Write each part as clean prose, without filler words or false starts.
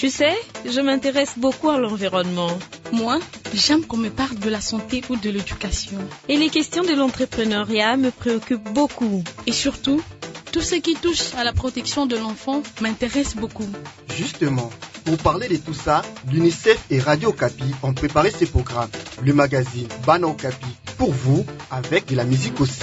Tu sais, je m'intéresse beaucoup à l'environnement. Moi, j'aime qu'on me parle de la santé ou de l'éducation. Et les questions de l'entrepreneuriat me préoccupent beaucoup. Et surtout, tout ce qui touche à la protection de l'enfant m'intéresse beaucoup. Justement, pour parler de tout ça, l'UNICEF et Radio Okapi ont préparé ces programmes. Le magazine Bana Okapi pour vous, avec de la musique aussi.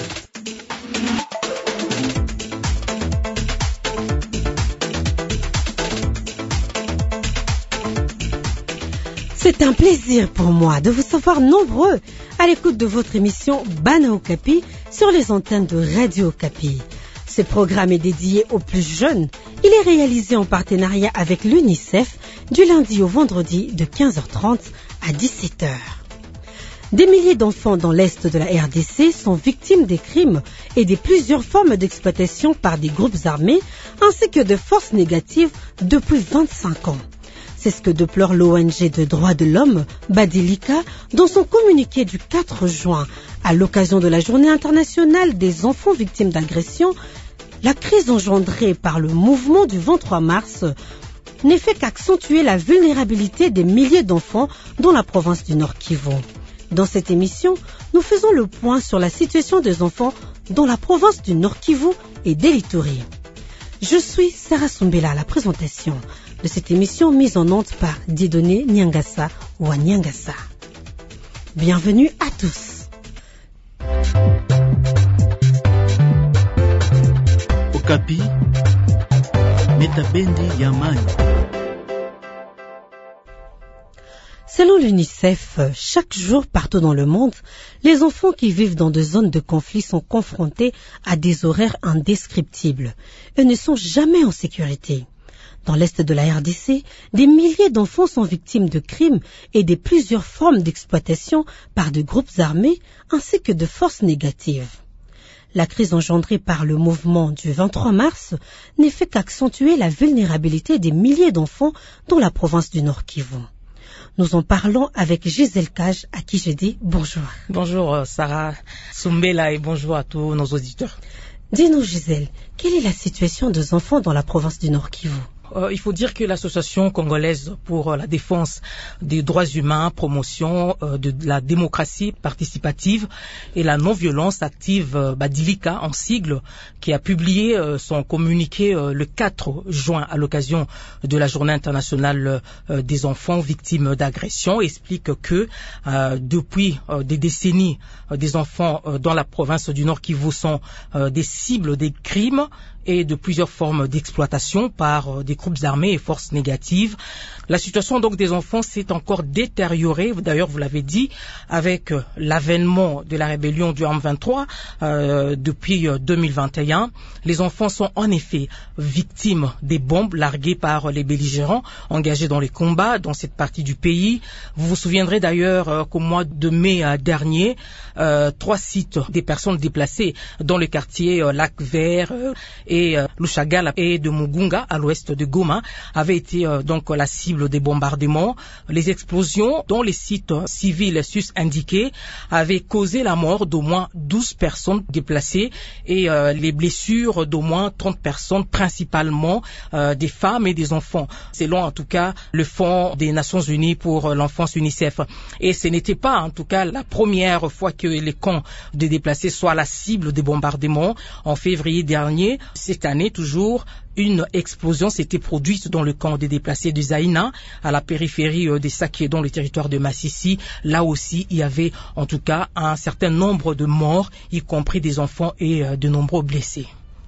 C'est un plaisir pour moi de vous savoir nombreux à l'écoute de votre émission Bana Okapi sur les antennes de Radio Okapi. Ce programme est dédié aux plus jeunes. Il est réalisé en partenariat avec l'UNICEF du lundi au vendredi de 15h30 à 17h. Des milliers d'enfants dans l'est de la RDC sont victimes des crimes et de plusieurs formes d'exploitation par des groupes armés ainsi que de forces négatives depuis 25 ans. C'est ce que déplore l'ONG de droits de l'homme, Badilika, dans son communiqué du 4 juin. À l'occasion de la Journée internationale des enfants victimes d'agression, la crise engendrée par le mouvement du 23 mars n'est fait qu'accentuer la vulnérabilité des milliers d'enfants dans la province du Nord Kivu. Dans cette émission, nous faisons le point sur la situation des enfants dans la province du Nord Kivu et d'Elituri. Je suis Sarah Sumbela à la présentation de cette émission mise en onde par Dieudonné Nyangasa ou Nyangasa. Bienvenue à tous. Okapi, Metabendi Yamani. Selon l'UNICEF, chaque jour partout dans le monde, les enfants qui vivent dans des zones de conflit sont confrontés à des horaires indescriptibles et ne sont jamais en sécurité. Dans l'est de la RDC, des milliers d'enfants sont victimes de crimes et de plusieurs formes d'exploitation par des groupes armés ainsi que de forces négatives. La crise engendrée par le mouvement du 23 mars n'est fait qu'accentuer la vulnérabilité des milliers d'enfants dans la province du Nord Kivu. Nous en parlons avec Gisèle Cage, à qui je dis bonjour. Bonjour Sarah Sumbela et bonjour à tous nos auditeurs. Dis-nous Gisèle, quelle est la situation des enfants dans la province du Nord Kivu ? Il faut dire que l'Association congolaise pour la défense des droits humains, promotion de la démocratie participative et la non-violence active, Badilika en sigle, qui a publié son communiqué le 4 juin à l'occasion de la Journée internationale des enfants victimes d'agression, explique que depuis des décennies, des enfants dans la province du Nord Kivu sont des cibles des crimes et de plusieurs formes d'exploitation par des groupes armés et forces négatives. La situation donc des enfants s'est encore détériorée, d'ailleurs vous l'avez dit, avec l'avènement de la rébellion du M23 depuis 2021. Les enfants sont en effet victimes des bombes larguées par les belligérants engagés dans les combats dans cette partie du pays. Vous vous souviendrez d'ailleurs qu'au mois de mai dernier, 3 sites des personnes déplacées dans le quartier Lac Vert et Lushagala et de Mugunga à l'ouest de Goma avaient été donc la cible des bombardements. Les explosions dont les sites civils sus-indiqués avaient causé la mort d'au moins 12 personnes déplacées et les blessures d'au moins 30 personnes, principalement des femmes et des enfants, selon en tout cas le Fonds des Nations Unies pour l'enfance UNICEF. Et ce n'était pas en tout cas la première fois que les camps de déplacés soient la cible des bombardements. En février dernier, cette année toujours, une explosion s'était produite dans le camp des déplacés de Zaïna, à la périphérie de Saké, dans le territoire de Massissi. Là aussi, il y avait en tout cas un certain nombre de morts, y compris des enfants et de nombreux blessés.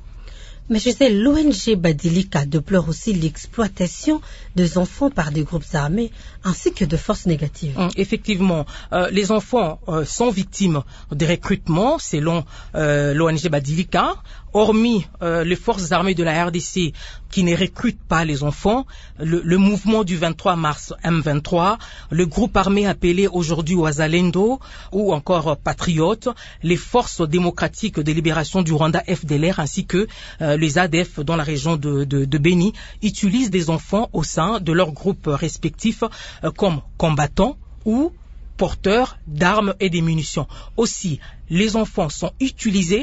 Mais je sais, l'ONG Badilika déplore aussi l'exploitation des enfants par des groupes armés ainsi que de forces négatives. Effectivement, les enfants sont victimes de recrutement selon l'ONG Badilika. Hormis les forces armées de la RDC qui ne recrutent pas les enfants, le mouvement du 23 mars M23, le groupe armé appelé aujourd'hui Wazalendo ou encore Patriotes, les forces démocratiques de libération du Rwanda FDLR ainsi que les ADF dans la région de Beni utilisent des enfants au sein de leurs groupes respectifs comme combattants ou porteurs d'armes et des munitions. Aussi, les enfants sont utilisés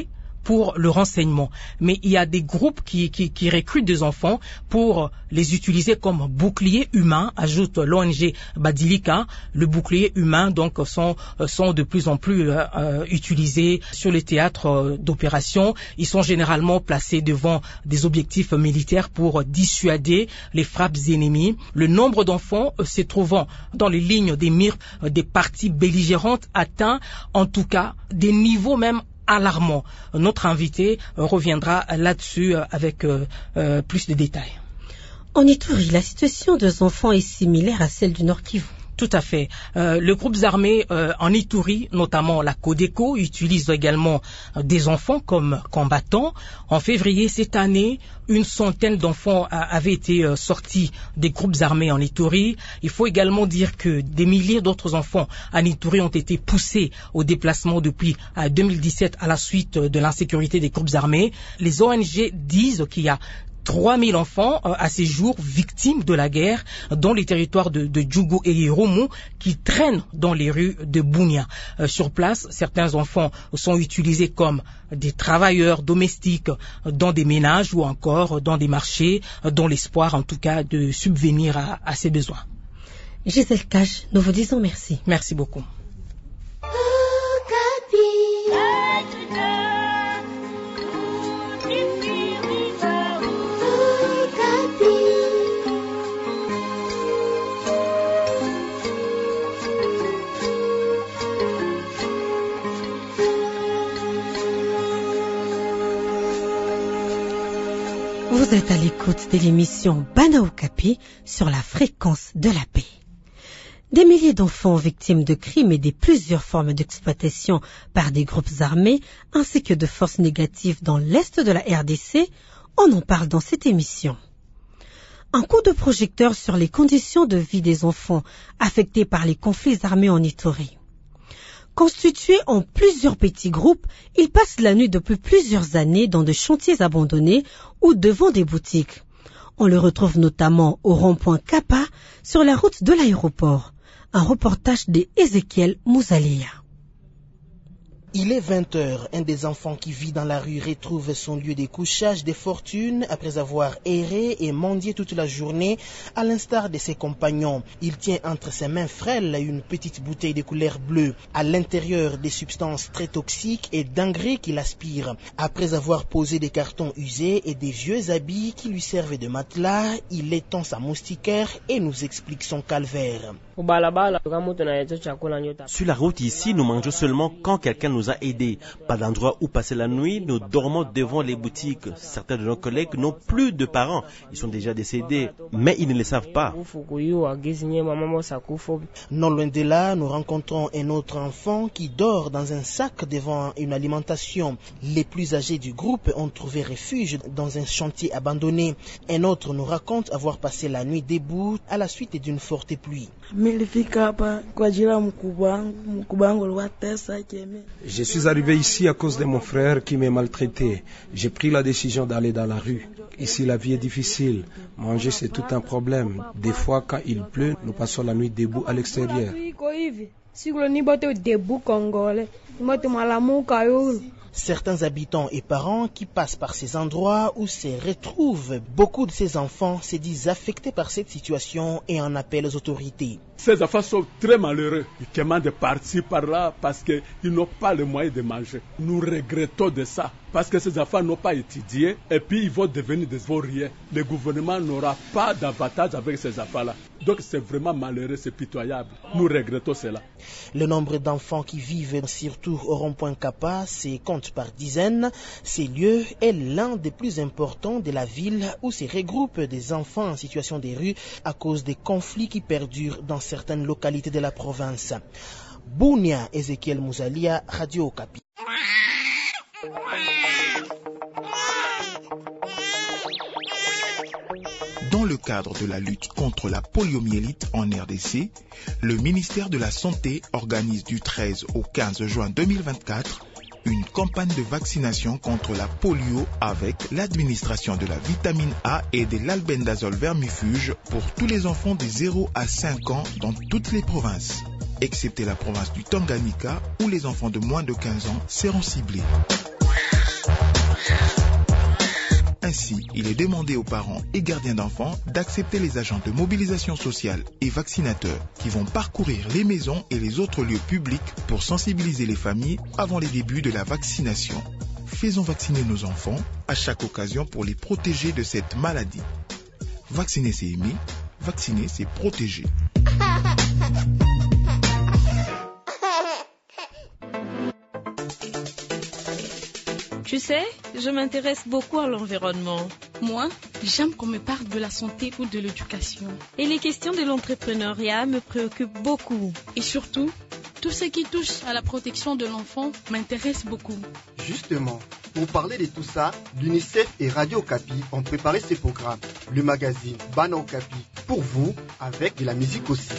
pour le renseignement. Mais il y a des groupes qui recrutent des enfants pour les utiliser comme bouclier humain, ajoute l'ONG Badilika. Le bouclier humain donc sont de plus en plus utilisés sur les théâtres d'opération. Ils sont généralement placés devant des objectifs militaires pour dissuader les frappes ennemies. Le nombre d'enfants se trouvant dans les lignes des mires des parties belligérantes atteint en tout cas des niveaux même alarmants. Notre invité reviendra là-dessus avec plus de détails. En Ituri, la situation des enfants est similaire à celle du Nord Kivu. Tout à fait. Les groupes armés en Ituri, notamment la Codeco, utilisent également des enfants comme combattants. En février cette année, une centaine d'enfants avaient été sortis des groupes armés en Ituri. Il faut également dire que des milliers d'autres enfants en Ituri ont été poussés au déplacement depuis 2017 à la suite de l'insécurité des groupes armés. Les ONG disent qu'il y a 3000 enfants à ces jours victimes de la guerre dans les territoires de Djougou et Irumu qui traînent dans les rues de Bunia. Sur place, certains enfants sont utilisés comme des travailleurs domestiques dans des ménages ou encore dans des marchés, dans l'espoir en tout cas de subvenir à ces besoins. Gisèle Cache, nous vous disons merci. Merci beaucoup. Vous êtes à l'écoute de l'émission Bana Okapi sur la fréquence de la paix. Des milliers d'enfants victimes de crimes et de plusieurs formes d'exploitation par des groupes armés ainsi que de forces négatives dans l'est de la RDC, on en parle dans cette émission. Un coup de projecteur sur les conditions de vie des enfants affectés par les conflits armés en Ituri. Constitués en plusieurs petits groupes, ils passent la nuit depuis plusieurs années dans des chantiers abandonnés ou devant des boutiques. On le retrouve notamment au rond-point Kappa sur la route de l'aéroport. Un reportage d'Ezekiel Mouzalia. Il est 20h. Un des enfants qui vit dans la rue retrouve son lieu de couchage de fortune après avoir erré et mendié toute la journée, à l'instar de ses compagnons. Il tient entre ses mains frêles une petite bouteille de couleur bleue. À l'intérieur, des substances très toxiques et d'engrais qu'il aspire. Après avoir posé des cartons usés et des vieux habits qui lui servaient de matelas, il étend sa moustiquaire et nous explique son calvaire. Sur la route ici, nous mangeons seulement quand quelqu'un nous a aidés. Pas d'endroit où passer la nuit, nous dormons devant les boutiques. Certains de nos collègues n'ont plus de parents. Ils sont déjà décédés, mais ils ne le savent pas. Non loin de là, nous rencontrons un autre enfant qui dort dans un sac devant une alimentation. Les plus âgés du groupe ont trouvé refuge dans un chantier abandonné. Un autre nous raconte avoir passé la nuit debout à la suite d'une forte pluie. Je suis arrivé ici à cause de mon frère qui m'a maltraité. J'ai pris la décision d'aller dans la rue. Ici, la vie est difficile. Manger, c'est tout un problème. Des fois, quand il pleut, nous passons la nuit debout à l'extérieur. Certains habitants et parents qui passent par ces endroits où se retrouvent beaucoup de ces enfants se disent affectés par cette situation et en appellent aux autorités. Ces enfants sont très malheureux. Ils demandent de partir par là parce qu'ils n'ont pas les moyens de manger. Nous regrettons de ça parce que ces enfants n'ont pas étudié et puis ils vont devenir des vauriens. Le gouvernement n'aura pas d'avantage avec ces enfants-là. Donc c'est vraiment malheureux, c'est pitoyable. Nous regrettons cela. Le nombre d'enfants qui vivent surtout au rond-point Kappa se compte par dizaines. Ce lieu est l'un des plus importants de la ville où se regroupent des enfants en situation de rue à cause des conflits qui perdurent dans certaines localités de la province. Bunia, Ezekiel Mouzalia, Radio Okapi. Dans le cadre de la lutte contre la poliomyélite en RDC, le ministère de la Santé organise du 13 au 15 juin 2024 une campagne de vaccination contre la polio avec l'administration de la vitamine A et de l'albendazole vermifuge pour tous les enfants de 0 à 5 ans dans toutes les provinces, excepté la province du Tanganyika où les enfants de moins de 15 ans seront ciblés. Ainsi, il est demandé aux parents et gardiens d'enfants d'accepter les agents de mobilisation sociale et vaccinateurs qui vont parcourir les maisons et les autres lieux publics pour sensibiliser les familles avant les débuts de la vaccination. Faisons vacciner nos enfants à chaque occasion pour les protéger de cette maladie. Vacciner, c'est aimer. Vacciner, c'est protéger. Tu sais, je m'intéresse beaucoup à l'environnement. Moi, j'aime qu'on me parle de la santé ou de l'éducation. Et les questions de l'entrepreneuriat me préoccupent beaucoup. Et surtout, tout ce qui touche à la protection de l'enfant m'intéresse beaucoup. Justement, pour parler de tout ça, l'UNICEF et Radio Okapi ont préparé ces programmes. Le magazine Bana Okapi pour vous, avec de la musique aussi.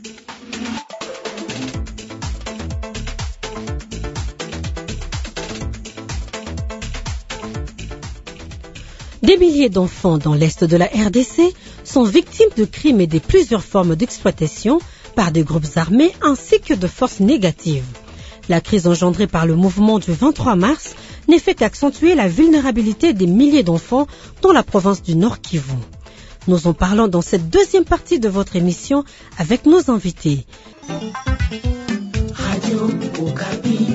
Des milliers d'enfants dans l'est de la RDC sont victimes de crimes et de plusieurs formes d'exploitation par des groupes armés ainsi que de forces négatives. La crise engendrée par le mouvement du 23 mars n'est fait qu'accentuer la vulnérabilité des milliers d'enfants dans la province du Nord Kivu. Nous en parlons dans cette deuxième partie de votre émission avec nos invités. Radio Okapi.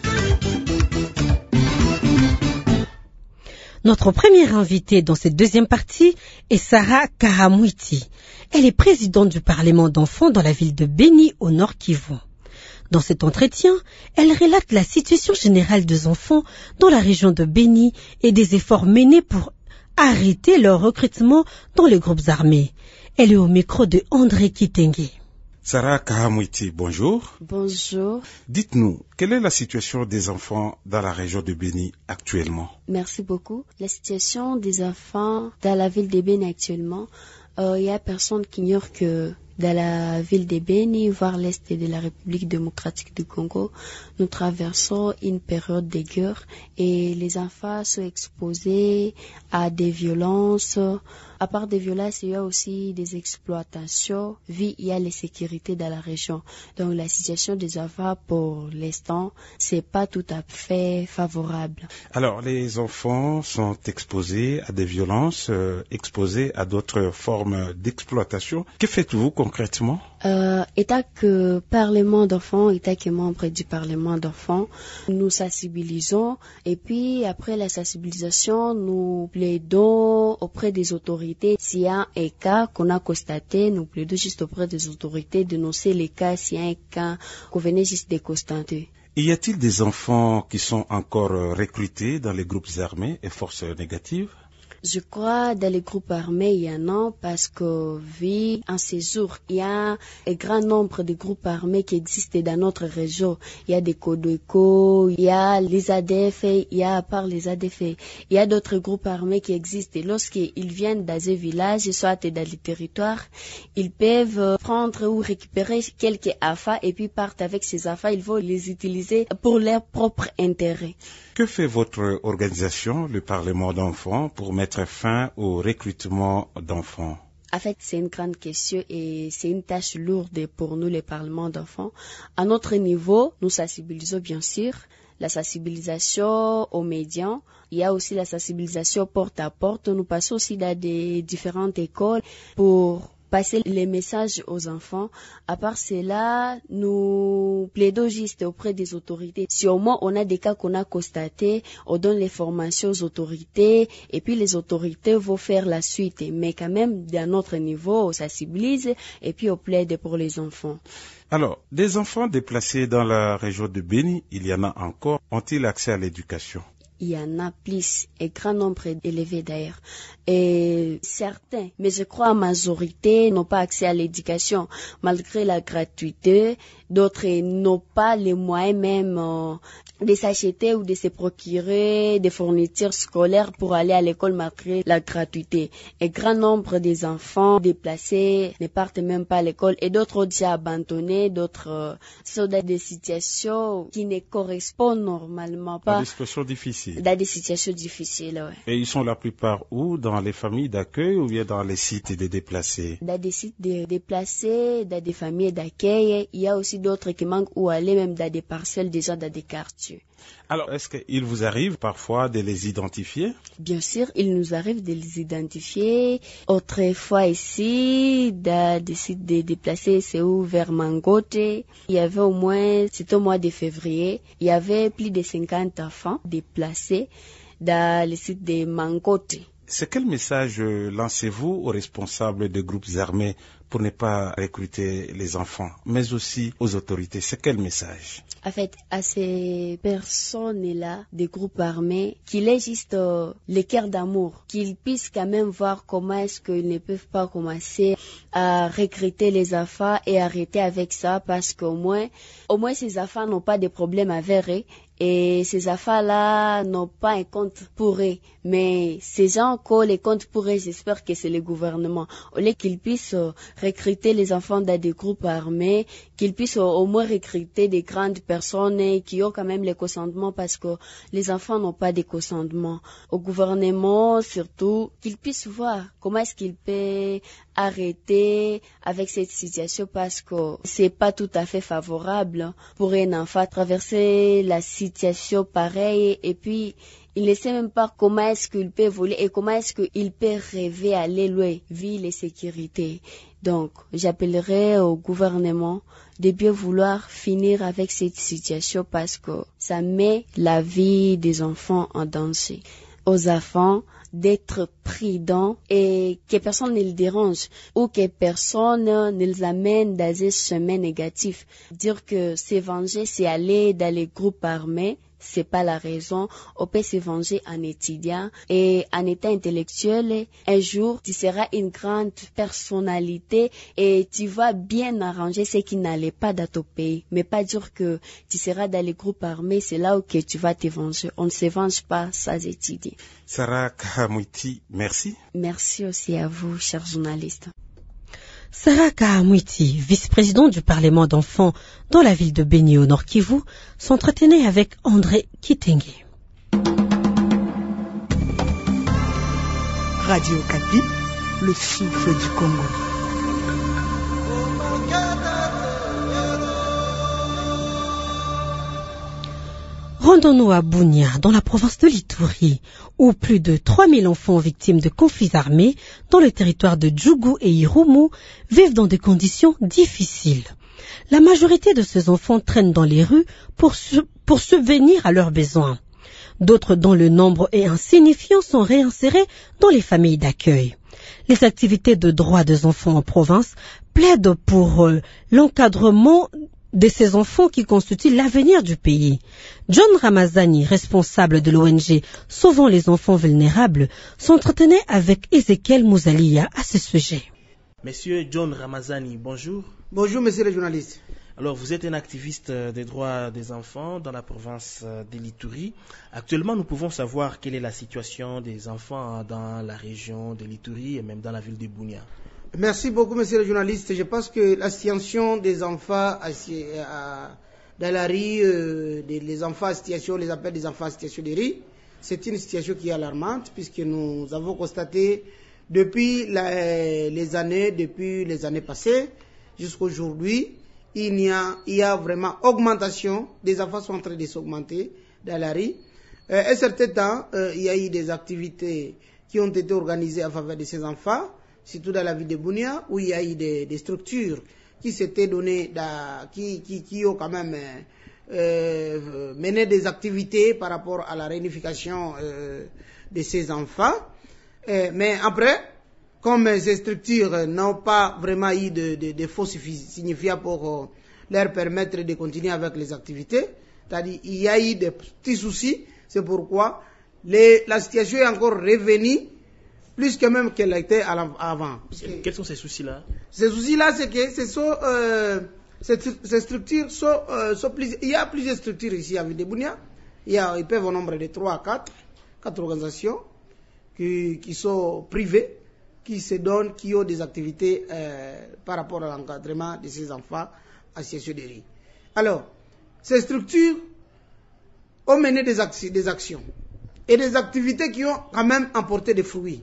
Notre première invitée dans cette deuxième partie est Sarah Karamwiti. Elle est présidente du Parlement d'enfants dans la ville de Béni au Nord Kivu. Dans cet entretien, elle relate la situation générale des enfants dans la région de Béni et des efforts menés pour arrêter leur recrutement dans les groupes armés. Elle est au micro de André Kitenge. Sarah Kahamwiti, bonjour. Bonjour. Dites-nous, quelle est la situation des enfants dans la région de Béni actuellement? Merci beaucoup. La situation des enfants dans la ville de Béni actuellement, il y a personne qui ignore que dans la ville de Béni, voire l'est de la République démocratique du Congo, nous traversons une période de guerre et les enfants sont exposés à des violences. À part des violences, il y a aussi des exploitations, vu il y a l'insécurité dans la région. Donc la situation des enfants pour l'instant, c'est pas tout à fait favorable. Alors les enfants sont exposés à des violences, exposés à d'autres formes d'exploitation. Que faites-vous concrètement? État que Parlement d'enfants, état que membre du Parlement d'enfants, nous sensibilisons et puis après la sensibilisation, nous plaidons auprès des autorités. S'il y a un cas qu'on a constaté, nous plaidons juste auprès des autorités de dénoncer les cas s'il y a un cas qu'on venait juste de constater. Y a-t-il des enfants qui sont encore recrutés dans les groupes armés et forces négatives? Je crois dans les groupes armés, il y en a parce que vu en ces jours, il y a un grand nombre de groupes armés qui existent dans notre région. Il y a des Codeco, il y a les ADF, il y a à part les ADF, il y a d'autres groupes armés qui existent. Et lorsqu'ils viennent dans un village, soit dans les territoires, ils peuvent prendre ou récupérer quelques affaires et puis partent avec ces affaires. Ils vont les utiliser pour leur propre intérêt. Que fait votre organisation, le Parlement d'enfants, pour mettre fin au recrutement d'enfants? En fait, c'est une grande question et c'est une tâche lourde pour nous, le Parlement d'enfants. À notre niveau, nous sensibilisons bien sûr. La sensibilisation aux médias, il y a aussi la sensibilisation porte à porte. Nous passons aussi dans des différentes écoles pour passer les messages aux enfants. À part cela, nous plaidons juste auprès des autorités. Si au moins on a des cas qu'on a constatés, on donne les formations aux autorités et puis les autorités vont faire la suite. Mais quand même, dans notre niveau, on sensibilise et puis on plaide pour les enfants. Alors, des enfants déplacés dans la région de Béni, il y en a encore, ont-ils accès à l'éducation? Il y en a plus, un grand nombre élevé d'ailleurs. Et certains, mais je crois la majorité, n'ont pas accès à l'éducation, malgré la gratuité. D'autres n'ont pas les moyens même de s'acheter ou de se procurer des fournitures scolaires pour aller à l'école malgré la gratuité. Un grand nombre des enfants déplacés ne partent même pas à l'école et d'autres ont déjà abandonné, d'autres sont dans des situations qui ne correspondent normalement pas. Dans des situations difficiles. Dans des situations difficiles, oui. Et ils sont la plupart où? Dans les familles d'accueil ou bien dans les sites des déplacés? Dans des sites de déplacés, dans des familles d'accueil. Il y a aussi d'autres qui manquent où aller, même dans des parcelles déjà dans des quartiers. monsieur. Alors, est-ce qu'il vous arrive parfois de les identifier? Bien sûr, il nous arrive de les identifier. Autrefois ici, décide de déplacer, c'est où, vers Mangote. Il y avait au moins, c'était au mois de février, il y avait plus de 50 enfants déplacés dans le site de Mangote. C'est quel message lancez-vous aux responsables des groupes armés pour ne pas recruter les enfants, mais aussi aux autorités? C'est quel message? En fait, à ces personnes-là, des groupes armés, qu'il ait juste le cœur d'amour, qu'ils puissent quand même voir comment est-ce qu'ils ne peuvent pas commencer à recruter les enfants et arrêter avec ça, parce qu'au moins ces enfants n'ont pas de problème avec eux. Et ces enfants-là n'ont pas un compte pour eux. Mais ces gens qui ont les comptes pour eux, j'espère que c'est le gouvernement. Au lieu qu'ils puissent recruter les enfants dans des groupes armés, qu'ils puissent au moins recruter des grandes personnes qui ont quand même les consentements, parce que les enfants n'ont pas de consentement. Au gouvernement, surtout, qu'ils puissent voir comment est-ce qu'ils peuvent arrêter avec cette situation, parce que c'est pas tout à fait favorable pour un enfant traverser la situation pareille, et puis il ne sait même pas comment est-ce qu'il peut voler et comment est-ce qu'il peut rêver à aller loin, vu les sécurités. Donc, j'appellerai au gouvernement de bien vouloir finir avec cette situation, parce que ça met la vie des enfants en danger. Aux enfants d'être prudents et que personne ne les dérange ou que personne ne les amène dans un chemin négatif. Dire que se venger, c'est aller dans les groupes armés, c'est pas la raison. On peut se venger en étudiant et en état intellectuel. Un jour, tu seras une grande personnalité et tu vas bien arranger ce qui n'allait pas dans ton pays. Mais pas dire que tu seras dans les groupes armés, c'est là où que tu vas te venger. On ne se venge pas sans étudier. Sarah Kahamwiti, merci. Merci aussi à vous, chers journalistes. Sarah Kahamwiti, vice-présidente du Parlement d'enfants dans la ville de Beni au Nord Kivu, s'entretenait avec André Kitenge. Radio Okapi, le souffle du Congo. Rendons-nous à Bunia, dans la province de l'Ituri, où plus de 3000 enfants victimes de conflits armés dans le territoire de Djougou et Irumu vivent dans des conditions difficiles. La majorité de ces enfants traînent dans les rues pour subvenir à leurs besoins. D'autres, dont le nombre est insignifiant, sont réinsérés dans les familles d'accueil. Les activités de droits des enfants en province plaident pour l'encadrement de ces enfants qui constituent l'avenir du pays. John Ramazani, responsable de l'ONG Sauvons les enfants vulnérables, s'entretenait avec Ezekiel Mouzalia à ce sujet. Monsieur John Ramazani, bonjour. Bonjour, monsieur le journaliste. Alors, vous êtes un activiste des droits des enfants dans la province de l'Ituri. Actuellement, nous pouvons savoir quelle est la situation des enfants dans la région de l'Ituri et même dans la ville de Bunia. Merci beaucoup, monsieur le journaliste. Je pense que la situation des enfants dans la rue, les enfants en situation, les appelle des enfants en situation de rue, c'est une situation qui est alarmante, puisque nous avons constaté depuis les années passées jusqu'à aujourd'hui, il y a vraiment augmentation, des enfants sont en train de s'augmenter dans la rue. Un certain temps, il y a eu des activités qui ont été organisées en faveur de ces enfants, surtout dans la ville de Bunia, où il y a eu des structures qui s'étaient données, qui ont quand même mené des activités par rapport à la réunification de ces enfants. Mais après, comme ces structures n'ont pas vraiment eu de fonds signifiants pour leur permettre de continuer avec les activités, c'est-à-dire il y a eu des petits soucis, c'est pourquoi la situation est encore revenue plus que même qu'elle était avant. Quels sont ces soucis-là? Ces soucis-là, c'est que ces structures sont il y a plusieurs structures ici à Videbounia. Ils peuvent au nombre de 3 à 4 organisations qui sont privées, qui se donnent, qui ont des activités par rapport à l'encadrement de ces enfants en situation de rue. Alors, ces structures ont mené des actions et des activités qui ont quand même apporté des fruits.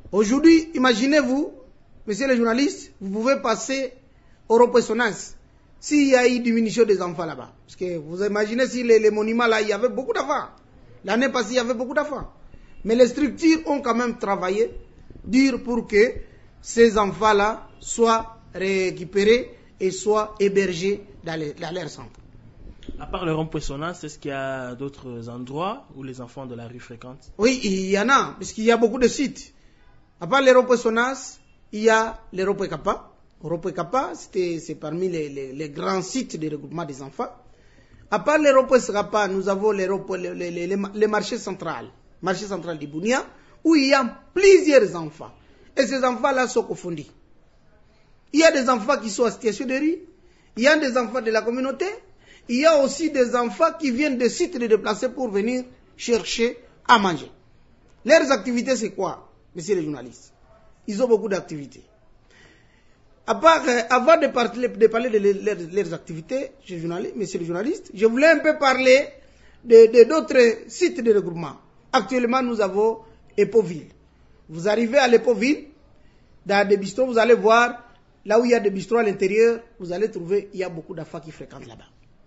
Aujourd'hui, imaginez-vous, monsieur le journaliste, vous pouvez passer au Repoissonnance s'il y a eu diminution des enfants là-bas. Parce que vous imaginez si les monuments là, il y avait beaucoup d'enfants. L'année passée, il y avait beaucoup d'enfants. Mais les structures ont quand même travaillé dur pour que ces enfants-là soient récupérés et soient hébergés dans leur centre. À part le rond-point Sonas, est-ce qu'il y a d'autres endroits où les enfants de la rue fréquentent? Oui, il y en a, parce qu'il y a beaucoup de sites. À part le rond-point Sonas, il y a le rond-point Kappa. Le rond-point Kappa, c'est parmi les grands sites de regroupement des enfants. À part le rond-point Kappa, nous avons le marché central du Bunia, où il y a plusieurs enfants. Et ces enfants-là sont confondus. Il y a des enfants qui sont en situation de rue, il y a des enfants de la communauté, il y a aussi des enfants qui viennent de sites de déplacés pour venir chercher à manger. Leurs activités, c'est quoi, messieurs les journalistes? Ils ont beaucoup d'activités. Avant de parler de leurs activités, messieurs les journalistes, je voulais un peu parler d'autres sites de regroupement. Actuellement, nous avons Epoville. Vous arrivez à l'Epoville, dans des bistrots, vous allez voir, là où il y a des bistrots à l'intérieur, vous allez trouver, il y a beaucoup d'enfants qui fréquentent là-bas.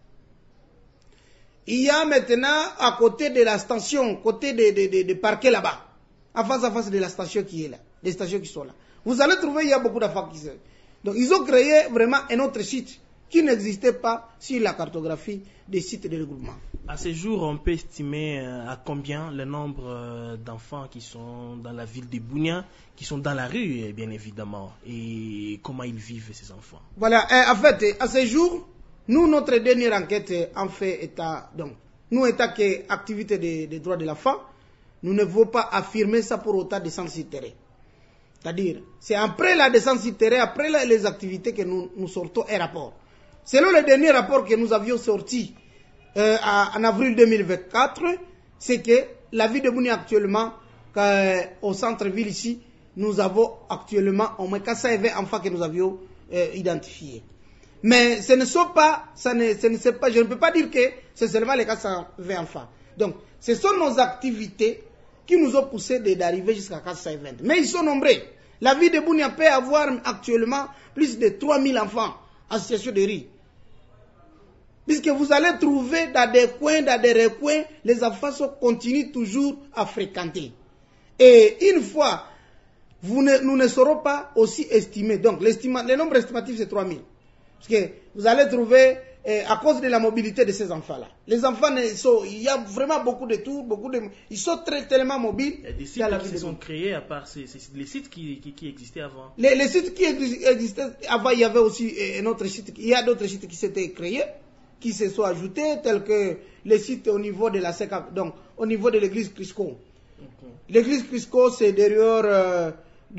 Il y a maintenant, à côté de la station, côté des parquets là-bas, à face de la station qui est là, des stations qui sont là. Vous allez trouver, il y a beaucoup d'enfants qui sont là. Donc, ils ont créé vraiment un autre site qui n'existait pas sur la cartographie des sites de regroupement. À ce jour, on peut estimer à combien le nombre d'enfants qui sont dans la ville de Bunia, qui sont dans la rue, bien évidemment, et comment ils vivent, ces enfants. Voilà, en fait, à ce jour, nous, notre dernière enquête en fait état, donc, nous, état que activité des droits de l'enfant, nous ne voulons pas affirmer ça pour autant descendre sur le terrain. C'est-à-dire, c'est après la descente sur le terrain, après les activités que nous sortons un rapport. Selon le dernier rapport que nous avions sorti en avril 2024, c'est que la ville de Bunia actuellement, au centre-ville ici, nous avons actuellement au moins 420 enfants que nous avions identifiés. Mais je ne peux pas dire que c'est seulement les 420 enfants. Donc, ce sont nos activités qui nous ont poussé d'arriver jusqu'à 420. Mais ils sont nombreux. La ville de Bunia peut avoir actuellement plus de 3000 enfants en situation de rue. Puisque vous allez trouver dans des coins, dans des recoins, les enfants continuent toujours à fréquenter. Et une fois, nous ne saurons pas aussi estimer. Donc, le nombre estimatif, c'est 3000. Parce que vous allez trouver, à cause de la mobilité de ces enfants-là. Les enfants, il y a vraiment beaucoup de tours, ils sont tellement mobiles. Il y a des sites qui se sont créés à part les sites qui existaient avant. Les sites qui existaient avant, il y avait aussi un autre site. Il y a d'autres sites qui s'étaient créés, qui se sont ajoutés, tels que les sites au niveau de la SECA, donc au niveau de l'église Crisco. Okay. L'église Crisco, c'est derrière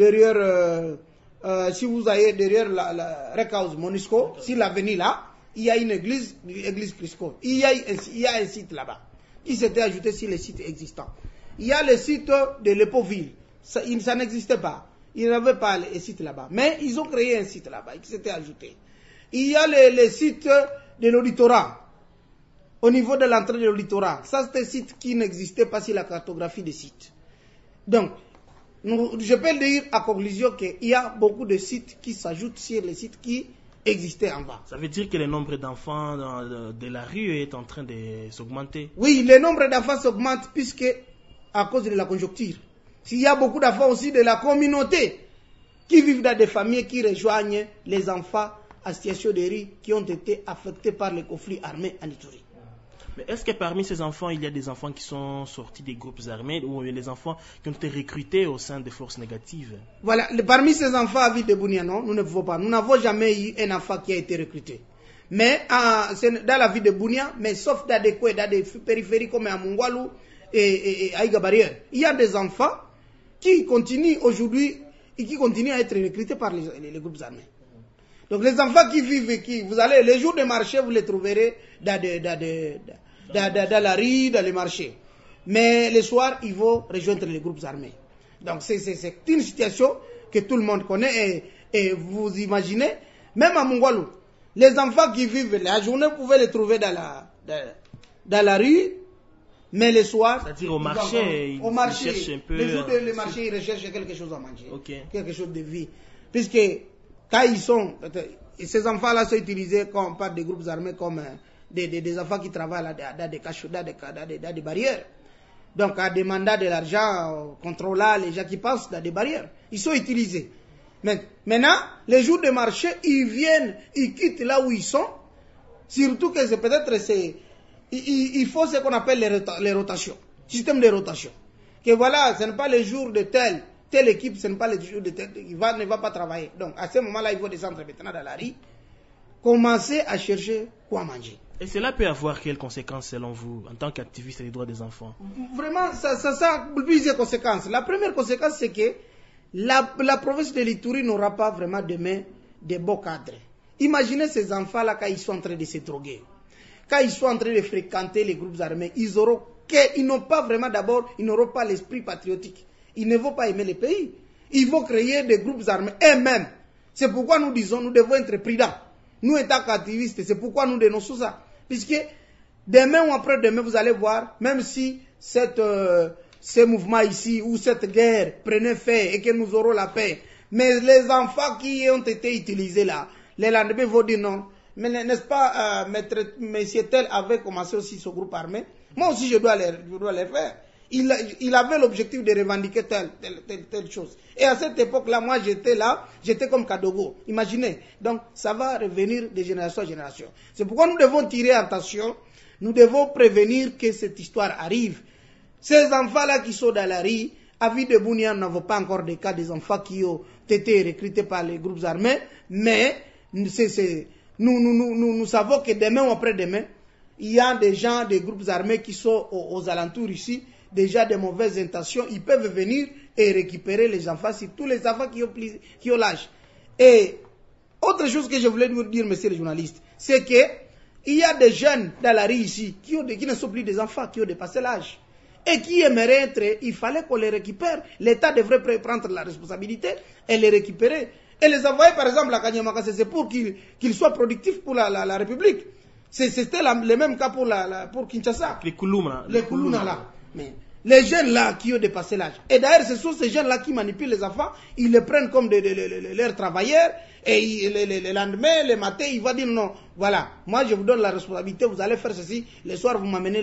si vous allez derrière la Recaus Monisco, okay. Sur l'avenue là, il y a une église Crisco. Il y a un site là-bas qui s'était ajouté sur les sites existants. Il y a le site de l'Epoville. Ça n'existait pas. Il n'y avait pas le site là-bas. Mais ils ont créé un site là-bas qui s'était ajouté. Il y a le site de l'auditorat. Au niveau de l'entrée de l'auditorat. Ça, c'est un site qui n'existait pas sur la cartographie des sites. Donc, je peux dire à conclusion qu'il y a beaucoup de sites qui s'ajoutent sur les sites qui existaient en bas. Ça veut dire que le nombre d'enfants de la rue est en train de s'augmenter? Oui, le nombre d'enfants s'augmente puisque, à cause de la conjoncture. S'il y a beaucoup d'enfants aussi de la communauté qui vivent dans des familles qui rejoignent les enfants en situation de rue qui ont été affectés par les conflits armés en Ituri. Mais est-ce que parmi ces enfants, il y a des enfants qui sont sortis des groupes armés ou les enfants qui ont été recrutés au sein des forces négatives? Voilà, parmi ces enfants à ville de Bunia, non, nous ne pouvons pas. Nous n'avons jamais eu un enfant qui a été recruté. Mais dans la ville de Bunia, mais sauf dans des coins, dans des périphéries comme à Mungwalu et à Iga Barrière, il y a des enfants qui continuent aujourd'hui et qui continuent à être recrutés par les groupes armés. Donc les enfants qui vivent, vous allez, les jours de marché, vous les trouverez dans la rue, dans les marchés. Mais le soir, ils vont rejoindre les groupes armés. Donc c'est une situation que tout le monde connaît et vous imaginez, même à Mungwalu, les enfants qui vivent la journée, vous pouvez les trouver dans la rue, mais le soir... C'est-à-dire au marché, ils cherchent un peu... Les jours de marché, ils recherchent quelque chose à manger, okay. Quelque chose de vie. Puisque quand ils sont... et ces enfants-là sont utilisés par des groupes armés comme des enfants qui travaillent dans des cachots, dans des barrières. Donc, à demander de l'argent, contrôlant les gens qui passent dans des barrières. Ils sont utilisés. Maintenant, les jours de marché, ils viennent, ils quittent là où ils sont. Surtout que c'est peut-être, il faut ce qu'on appelle les rotations. Système de rotation. Que voilà, ce n'est pas le jour de telle équipe, ce n'est pas le jour de telle, ne va pas travailler. Donc, à ce moment-là, il faut descendre maintenant dans la rue, commencer à chercher quoi manger. Et cela peut avoir quelles conséquences selon vous, en tant qu'activiste des droits des enfants? Vraiment, ça a plusieurs conséquences. La première conséquence, c'est que la province de l'Ituri n'aura pas vraiment demain de beaux cadres. Imaginez ces enfants-là quand ils sont en train de se droguer, quand ils sont en train de fréquenter les groupes armés, ils n'ont pas vraiment d'abord, ils n'auront pas l'esprit patriotique. Ils ne vont pas aimer le pays. Ils vont créer des groupes armés eux-mêmes. C'est pourquoi nous disons, nous devons être prudents. Nous, étant activistes, c'est pourquoi nous dénonçons ça. Puisque demain ou après-demain, vous allez voir, même si ce mouvement ici, ou cette guerre prenait fin et que nous aurons la paix, mais les enfants qui ont été utilisés là, les lendemains vont dire non. Mais n'est-ce pas, monsieur tel avait commencé aussi ce groupe armé? Moi aussi, je dois les faire. Il avait l'objectif de revendiquer telle chose. Et à cette époque-là, moi, j'étais comme Kadogo. Imaginez. Donc, ça va revenir de génération en génération. C'est pourquoi nous devons tirer attention. Nous devons prévenir que cette histoire arrive. Ces enfants-là qui sont dans la rue, à vie de Bunia, nous n'avons pas encore des cas des enfants qui ont été recrutés par les groupes armés, mais nous savons que demain ou après-demain, il y a des gens des groupes armés qui sont aux alentours ici, déjà de mauvaises intentions, ils peuvent venir et récupérer les enfants, surtout les enfants qui ont l'âge. Et autre chose que je voulais vous dire, messieurs les journalistes, c'est que il y a des jeunes dans la rue ici qui ne sont plus des enfants, qui ont dépassé l'âge. Et qui aimeraient être, il fallait qu'on les récupère. L'État devrait prendre la responsabilité et les récupérer. Et les envoyer par exemple à Kanyamaka, c'est pour qu'ils soient productifs pour la République. C'était le même cas pour Kinshasa. Les Koulouna. Les Koulouna là. Mais les jeunes là qui ont dépassé l'âge. Et d'ailleurs, ce sont ces jeunes là qui manipulent les enfants. Ils les prennent comme leurs travailleurs. Et le lendemain, le matin, ils vont dire non, voilà, moi je vous donne la responsabilité, vous allez faire ceci. Le soir, vous m'amenez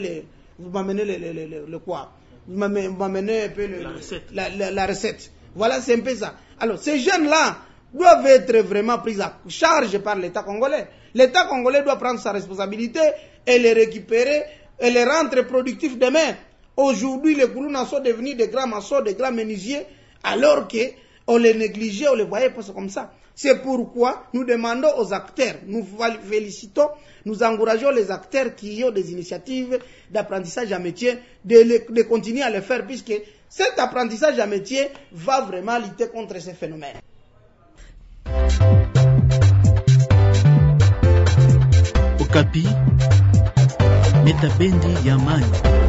le quoi? Vous m'amenez un peu la recette. Voilà, c'est un peu ça. Alors, ces jeunes-là doivent être vraiment pris à charge par l'État congolais. L'État congolais doit prendre sa responsabilité et les récupérer et les rendre productifs demain. Aujourd'hui, les Koulouna sont devenus des grands maçons, des grands menuisiers, alors qu'on les négligeait, on les voyait pas comme ça. C'est pourquoi nous demandons aux acteurs, nous félicitons, nous encourageons les acteurs qui ont des initiatives d'apprentissage à métier de continuer à le faire, puisque cet apprentissage à métier va vraiment lutter contre ces phénomènes. Okapi, Metabendi Yamani.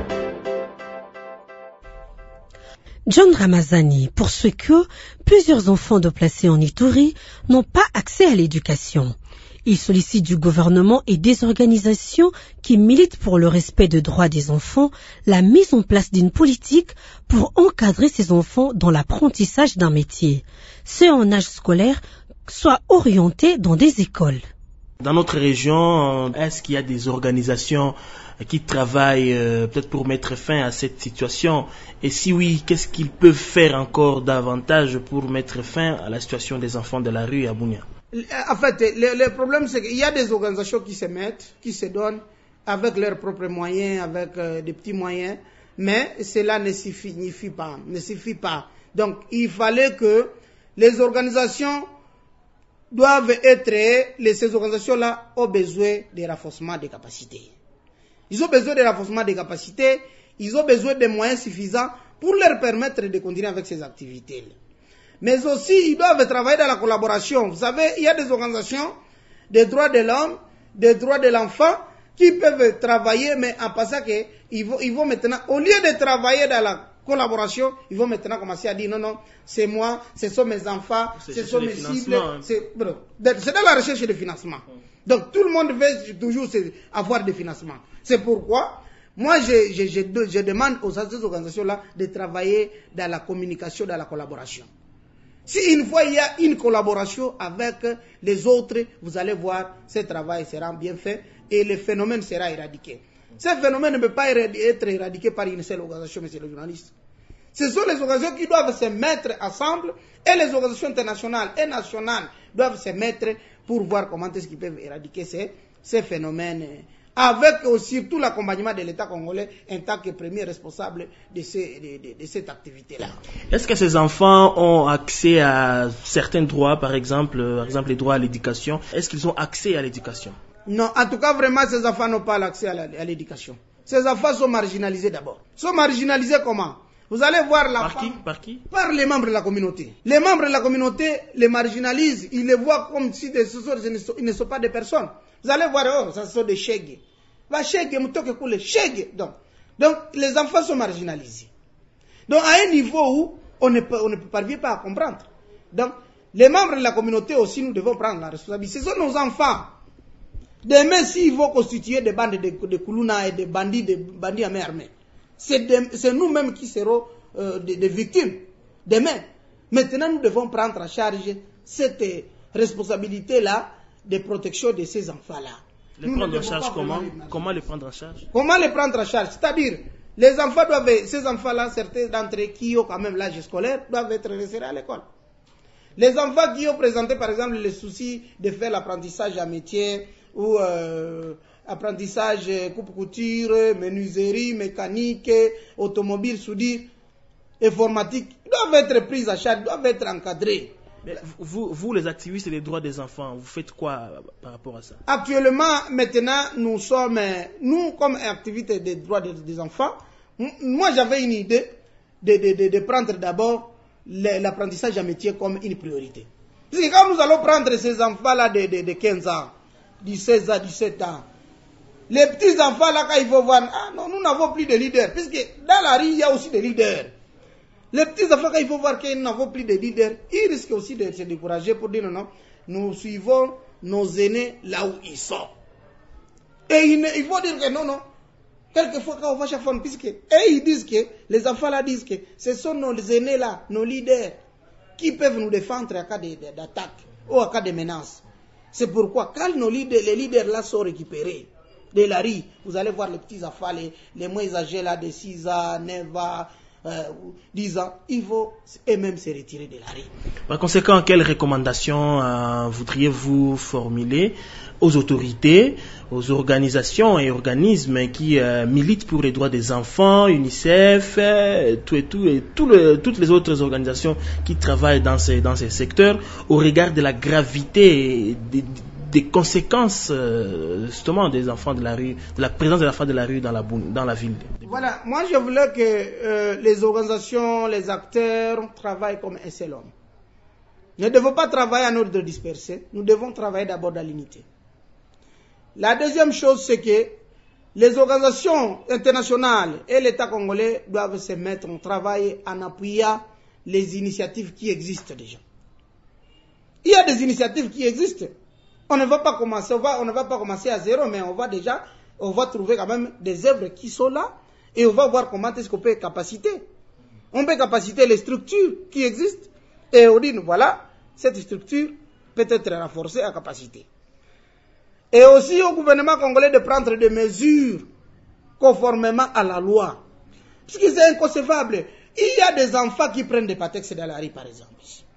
John Ramazani poursuit que plusieurs enfants déplacés en Ituri n'ont pas accès à l'éducation. Il sollicite du gouvernement et des organisations qui militent pour le respect des droits des enfants la mise en place d'une politique pour encadrer ces enfants dans l'apprentissage d'un métier. Ceux en âge scolaire soient orientés dans des écoles. Dans notre région, est-ce qu'il y a des organisations qui travaillent peut-être pour mettre fin à cette situation? Et si oui, qu'est-ce qu'ils peuvent faire encore davantage pour mettre fin à la situation des enfants de la rue à Bunia? En fait, le problème, c'est qu'il y a des organisations qui se mettent, qui se donnent avec leurs propres moyens, avec des petits moyens, mais cela ne suffit pas. Donc, il fallait que les organisations doivent être, ces organisations-là ont besoin de renforcement des capacités. Ils ont besoin de renforcement des capacités, ils ont besoin de moyens suffisants pour leur permettre de continuer avec ces activités. Mais aussi, ils doivent travailler dans la collaboration. Vous savez, il y a des organisations des droits de l'homme, des droits de l'enfant, qui peuvent travailler, mais en passant qu'ils vont maintenant, au lieu de travailler dans la collaboration, ils vont maintenant commencer à dire non, c'est moi, ce sont mes enfants, ce sont mes cibles. C'est dans la recherche de financement. Donc tout le monde veut toujours avoir des financements. C'est pourquoi moi je demande aux organisations-là de travailler dans la communication, dans la collaboration. Si une fois il y a une collaboration avec les autres, vous allez voir, ce travail sera bien fait et le phénomène sera éradiqué. Ce phénomène ne peut pas être éradiqué par une seule organisation, monsieur le journaliste. Ce sont les organisations qui doivent se mettre ensemble et les organisations internationales et nationales doivent se mettre pour voir comment est-ce qu'ils peuvent éradiquer ces phénomènes, avec aussi tout l'accompagnement de l'État congolais en tant que premier responsable de cette activité-là. Est-ce que ces enfants ont accès à certains droits, par exemple les droits à l'éducation? Est-ce qu'ils ont accès à l'éducation? Non, en tout cas, vraiment, ces enfants n'ont pas l'accès à l'éducation. Ces enfants sont marginalisés d'abord. Sont marginalisés comment? Vous allez voir l'enfant. Par qui? Par les membres de la communauté. Les membres de la communauté les marginalisent. Ils les voient comme si ils ne sont pas des personnes. Vous allez voir, oh, ça sont des chègues. Va chègue, moutoke koule, chègue. Donc, les enfants sont marginalisés. Donc, à un niveau où on ne parvient pas à comprendre. Donc, les membres de la communauté aussi, nous devons prendre la responsabilité. Ce sont nos enfants. Demain, s'ils vont constituer des bandes de Koulouna et des bandits à main armée, c'est nous-mêmes qui serons des victimes. Demain. Maintenant, nous devons prendre en charge cette responsabilité-là de protection de ces enfants-là. Les prendre en charge comment? Comment les prendre en charge? Comment les prendre en charge? C'est-à-dire, les enfants ces enfants-là, certains d'entre eux qui ont quand même l'âge scolaire, doivent être resserrés à l'école. Les enfants qui ont présenté, par exemple, le souci de faire l'apprentissage à métier, ou apprentissage coupe-couture, menuiserie, mécanique, automobile, soudure, informatique, doivent être pris en charge, doivent être encadrés. Mais vous, les activistes des droits des enfants, vous faites quoi par rapport à ça? Actuellement, maintenant, nous comme activistes des droits des enfants, moi j'avais une idée de prendre d'abord l'apprentissage à métier comme une priorité. Parce que quand nous allons prendre ces enfants-là de 15 ans, 16 ans, 17 ans, les petits enfants-là, quand ils vont voir, ah non, nous n'avons plus de leaders, puisque dans la rue, il y a aussi des leaders. Les petits enfants, quand ils vont voir qu'ils n'avons plus de leaders, ils risquent aussi de se décourager pour dire non, nous suivons nos aînés là où ils sont. Et ils vont dire que non, quelquefois quand on va chaque fois, puisque, et ils disent que, les enfants là disent que ce sont nos aînés là, nos leaders, qui peuvent nous défendre en cas d'attaque ou en cas de menace. C'est pourquoi, quand les leaders là sont récupérés de la rue, vous allez voir les petits enfants, les moins âgés là, de 6 ans, 9 ans, 10 ans, ils vont eux-mêmes se retirer de la rue. Par conséquent, quelles recommandations voudriez-vous formuler aux autorités, aux organisations et organismes qui militent pour les droits des enfants, UNICEF, toutes les autres organisations qui travaillent dans ces secteurs, au regard de la gravité des conséquences justement des enfants de la rue, de la présence des enfants de la rue dans la ville? Voilà, moi je voulais que les organisations, les acteurs travaillent comme un seul homme. Nous ne devons pas travailler en ordre dispersé, nous devons travailler d'abord dans l'unité. La deuxième chose, c'est que les organisations internationales et l'État congolais doivent se mettre en travail en appuyant les initiatives qui existent déjà. Il y a des initiatives qui existent. On ne va pas commencer à zéro, mais on va trouver quand même des œuvres qui sont là et on va voir comment est-ce qu'on peut capaciter. On peut capaciter les structures qui existent et on dit, voilà, cette structure peut être renforcée à capacité. Et aussi au gouvernement congolais de prendre des mesures conformément à la loi. Parce que c'est inconcevable. Il y a des enfants qui prennent des patex dans la rue, par exemple.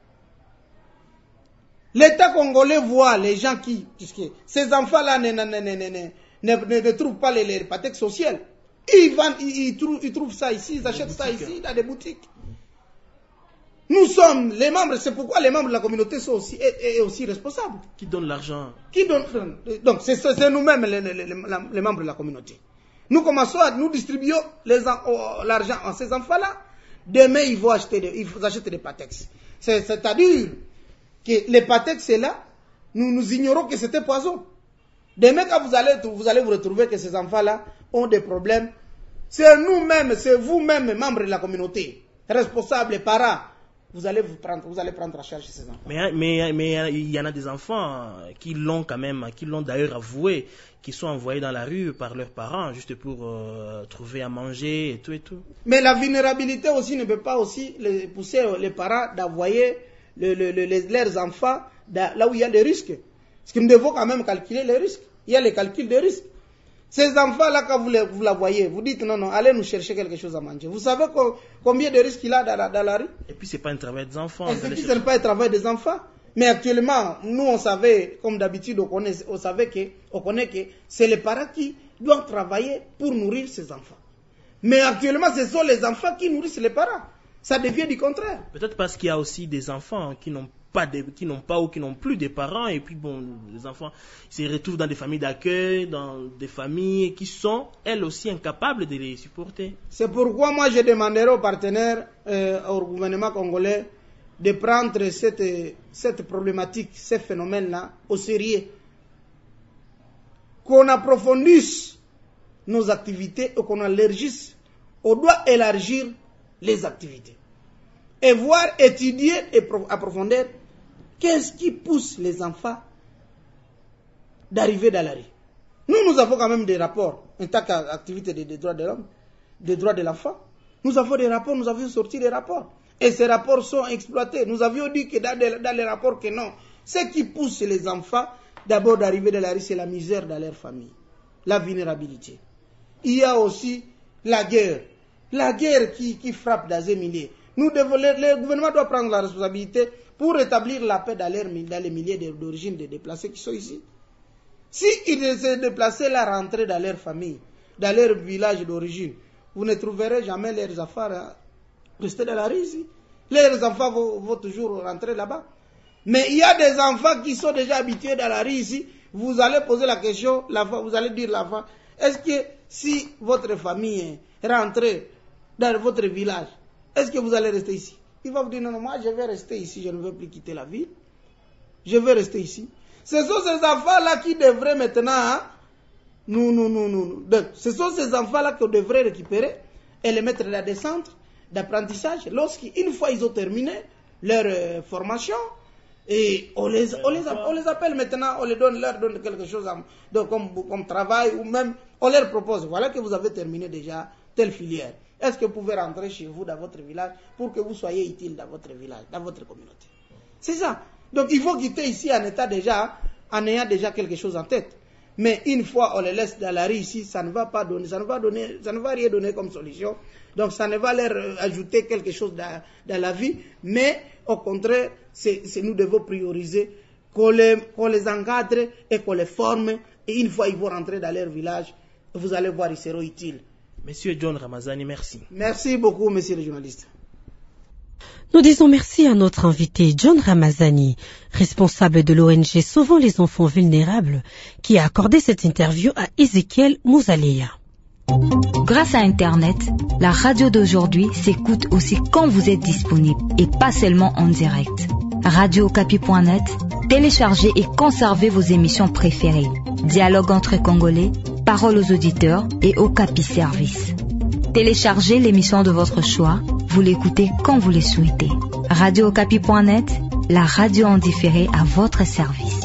L'État congolais voit les gens puisque ces enfants-là ne trouvent pas les patex sociales. Ils trouvent ça ici, ils achètent ça ici, dans des boutiques. Nous sommes les membres, c'est pourquoi les membres de la communauté sont aussi responsables. Qui donne l'argent? Donc c'est nous-mêmes les membres de la communauté. Nous commençons nous distribuons l'argent à ces enfants-là. Demain, ils achètent des patex. C'est-à-dire que les patex, c'est là, nous ignorons que c'était poison. Demain, quand vous allez vous retrouver que ces enfants-là ont des problèmes, c'est nous-mêmes, c'est vous-même, membres de la communauté, responsables, parents, vous allez prendre en charge ces enfants. Mais il y en a des enfants qui l'ont d'ailleurs avoué, qui sont envoyés dans la rue par leurs parents, juste pour trouver à manger et tout. Mais la vulnérabilité aussi ne peut pas aussi pousser les parents d'envoyer leurs enfants là où il y a des risques. Parce que nous devons quand même calculer les risques. Il y a les calculs des risques. Ces enfants-là, quand vous la voyez, vous dites non, allez nous chercher quelque chose à manger. Vous savez combien de risques il y a dans la rue? Et puis, ce n'est pas un travail des enfants. Ce n'est pas un travail des enfants. Mais actuellement, nous, on savait, comme d'habitude, on connaît que c'est les parents qui doivent travailler pour nourrir ces enfants. Mais actuellement, ce sont les enfants qui nourrissent les parents. Ça devient du contraire. Peut-être parce qu'il y a aussi des enfants qui n'ont pas ou qui n'ont plus de parents, et puis bon, les enfants se retrouvent dans des familles d'accueil, dans des familles qui sont elles aussi incapables de les supporter. C'est pourquoi moi je demanderai aux partenaires, au gouvernement congolais, de prendre cette problématique, ce phénomène-là au sérieux, qu'on approfondisse nos activités et qu'on élargisse. On doit élargir les activités et voir, étudier et approfondir qu'est-ce qui pousse les enfants d'arriver dans la rue. Nous avons quand même des rapports en tant qu'activité des droits de l'homme, des droits de l'enfant. Nous avons des rapports, nous avions sorti des rapports. Et ces rapports sont exploités. Nous avions dit que dans les rapports que non. Ce qui pousse les enfants d'abord d'arriver dans la rue, c'est la misère dans leur famille, la vulnérabilité. Il y a aussi la guerre. La guerre qui frappe dans les milliers. Le gouvernement doit prendre la responsabilité pour rétablir la paix dans les milliers d'origine des déplacés qui sont ici. Si ils se déplacent là, rentrer dans leur famille, dans leur village d'origine, vous ne trouverez jamais leurs affaires rester dans la rue ici. Leurs enfants vont toujours rentrer là-bas. Mais il y a des enfants qui sont déjà habitués dans la rue ici. Vous allez poser la question, vous allez dire l'enfant, est-ce que si votre famille est rentrée dans votre village, est-ce que vous allez rester ici? Il va vous dire non, moi je vais rester ici, je ne veux plus quitter la ville. Je vais rester ici. Ce sont ces enfants-là qui devraient maintenant, ce sont ces enfants-là qu'on devrait récupérer et les mettre dans des centres d'apprentissage. Une fois ils ont terminé leur formation, et on les appelle maintenant, on leur donne quelque chose comme travail, ou même on leur propose, voilà que vous avez terminé déjà telle filière. Est-ce que vous pouvez rentrer chez vous dans votre village pour que vous soyez utile dans votre village, dans votre communauté? C'est ça. Donc il faut quitter ici en ayant déjà quelque chose en tête. Mais une fois on les laisse dans la rue ici, ça ne va rien donner comme solution. Donc ça ne va leur ajouter quelque chose dans la vie, mais au contraire, nous devons prioriser qu'on les encadre et qu'on les forme. Et une fois ils vont rentrer dans leur village, vous allez voir, ils seront utiles. Monsieur John Ramazani, merci. Merci beaucoup, monsieur le journaliste. Nous disons merci à notre invité John Ramazani, responsable de l'ONG Sauvons les enfants vulnérables, qui a accordé cette interview à Ezekiel Mouzaleya. Grâce à Internet, la radio d'aujourd'hui s'écoute aussi quand vous êtes disponible et pas seulement en direct. RadioOkapi.net, téléchargez et conservez vos émissions préférées. Dialogue entre Congolais, paroles aux auditeurs et Okapi Service. Téléchargez l'émission de votre choix, vous l'écoutez quand vous le souhaitez. RadioOkapi.net, la radio en différé à votre service.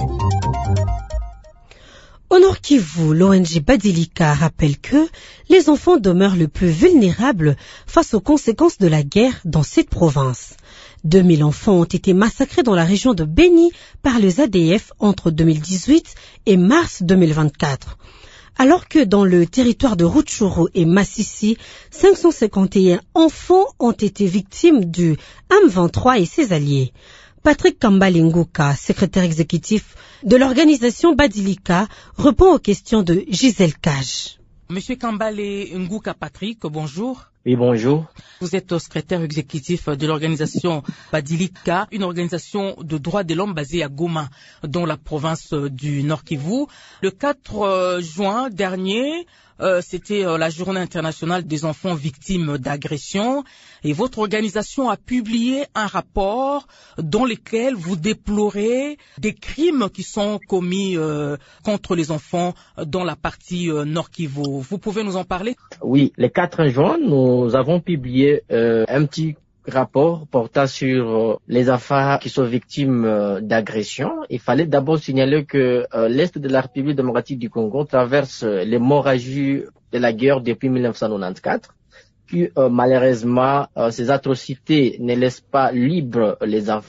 Au Nord Kivu, l'ONG Badilika rappelle que les enfants demeurent le plus vulnérables face aux conséquences de la guerre dans cette province. 2000 enfants ont été massacrés dans la région de Beni par les ADF entre 2018 et mars 2024. Alors que dans le territoire de Rutshuru et Massissi, 551 enfants ont été victimes du M23 et ses alliés. Patrick Kambale-Nguka, secrétaire exécutif de l'organisation Badilika, répond aux questions de Gisèle Cage. Monsieur Kambale-Nguka Patrick, bonjour. Oui, bonjour. Vous êtes secrétaire exécutif de l'organisation Badilika, une organisation de droits de l'homme basée à Goma, dans la province du Nord Kivu. Le 4 juin dernier, c'était la journée internationale des enfants victimes d'agression et votre organisation a publié un rapport dans lequel vous déplorez des crimes qui sont commis contre les enfants dans la partie Nord Kivu. Vous pouvez nous en parler? Oui, le 4 juin, nous avons publié un petit rapport portant sur les enfants qui sont victimes d'agression. Il fallait d'abord signaler que l'Est de la République démocratique du Congo traverse l'hémorragie de la guerre depuis 1994, que malheureusement ces atrocités ne laissent pas libres les enfants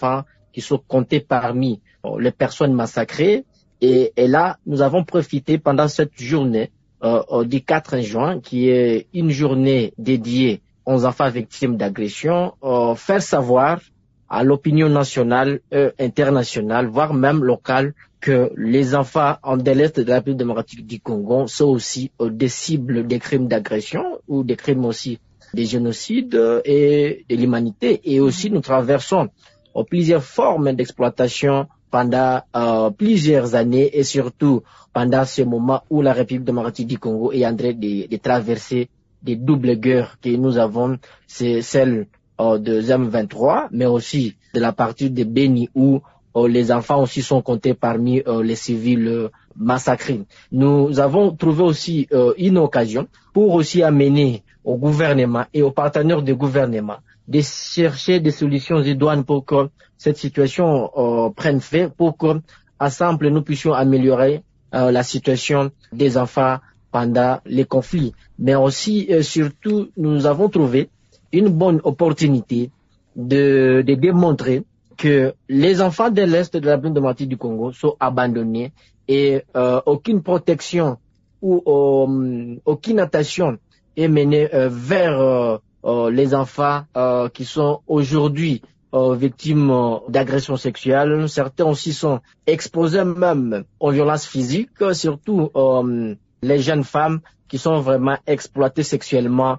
qui sont comptés parmi les personnes massacrées. Et là, nous avons profité pendant cette journée du 4 juin, qui est une journée dédiée aux enfants victimes d'agression, faire savoir à l'opinion nationale, internationale, voire même locale, que les enfants en l'est de la République démocratique du Congo sont aussi des cibles des crimes d'agression ou des crimes aussi des génocides et de l'humanité. Et aussi, nous traversons plusieurs formes d'exploitation pendant plusieurs années et surtout pendant ce moment où la République démocratique du Congo est en train de traverser des doubles guerres que nous avons, c'est celle de M23, mais aussi de la partie de Beni où les enfants aussi sont comptés parmi les civils massacrés. Nous avons trouvé aussi une occasion pour aussi amener au gouvernement et aux partenaires du gouvernement de chercher des solutions idoines pour que cette situation prenne fin, pour que ensemble nous puissions améliorer la situation des enfants pendant les conflits. Mais aussi, surtout, nous avons trouvé une bonne opportunité de démontrer que les enfants de l'Est de la République démocratique du Congo sont abandonnés et aucune protection ou aucune attention est menée vers les enfants qui sont aujourd'hui victimes d'agressions sexuelles. Certains aussi sont exposés même aux violences physiques, surtout les jeunes femmes qui sont vraiment exploitées sexuellement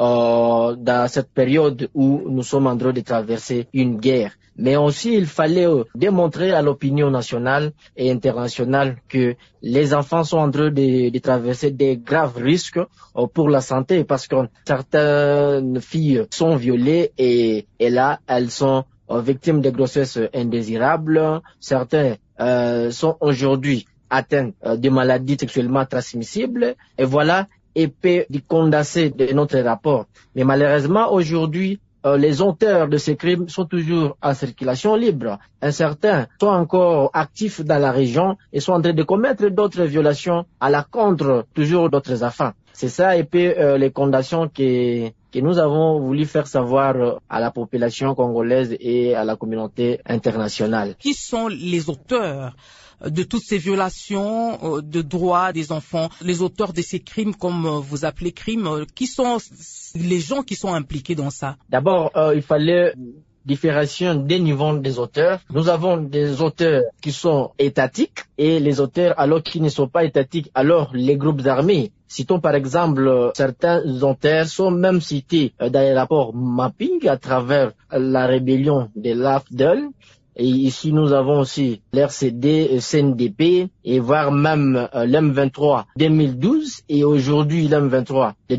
dans cette période où nous sommes en train de traverser une guerre. Mais aussi, il fallait démontrer à l'opinion nationale et internationale que les enfants sont en train de traverser des graves risques pour la santé, parce que certaines filles sont violées et là, elles sont victimes de grossesses indésirables. Certains sont aujourd'hui atteints de maladies sexuellement transmissibles. Et voilà, épais du condensé de notre rapport. Mais malheureusement, aujourd'hui, les auteurs de ces crimes sont toujours en circulation libre. Certains sont encore actifs dans la région et sont en train de commettre d'autres violations à l'encontre toujours d'autres enfants. C'est ça, et puis les condamnations que nous avons voulu faire savoir à la population congolaise et à la communauté internationale. Qui sont les auteurs de toutes ces violations de droits des enfants, les auteurs de ces crimes, comme vous appelez crimes, qui sont les gens qui sont impliqués dans ça? D'abord, il fallait différencier des niveaux des auteurs. Nous avons des auteurs qui sont étatiques et les auteurs alors qui ne sont pas étatiques, alors les groupes armés. Citons par exemple, certains auteurs sont même cités dans les rapports mapping à travers la rébellion de l'AFDEL. Et ici, nous avons aussi l'RCD, CNDP, et voire même l'M23 2012, et aujourd'hui l'M23 de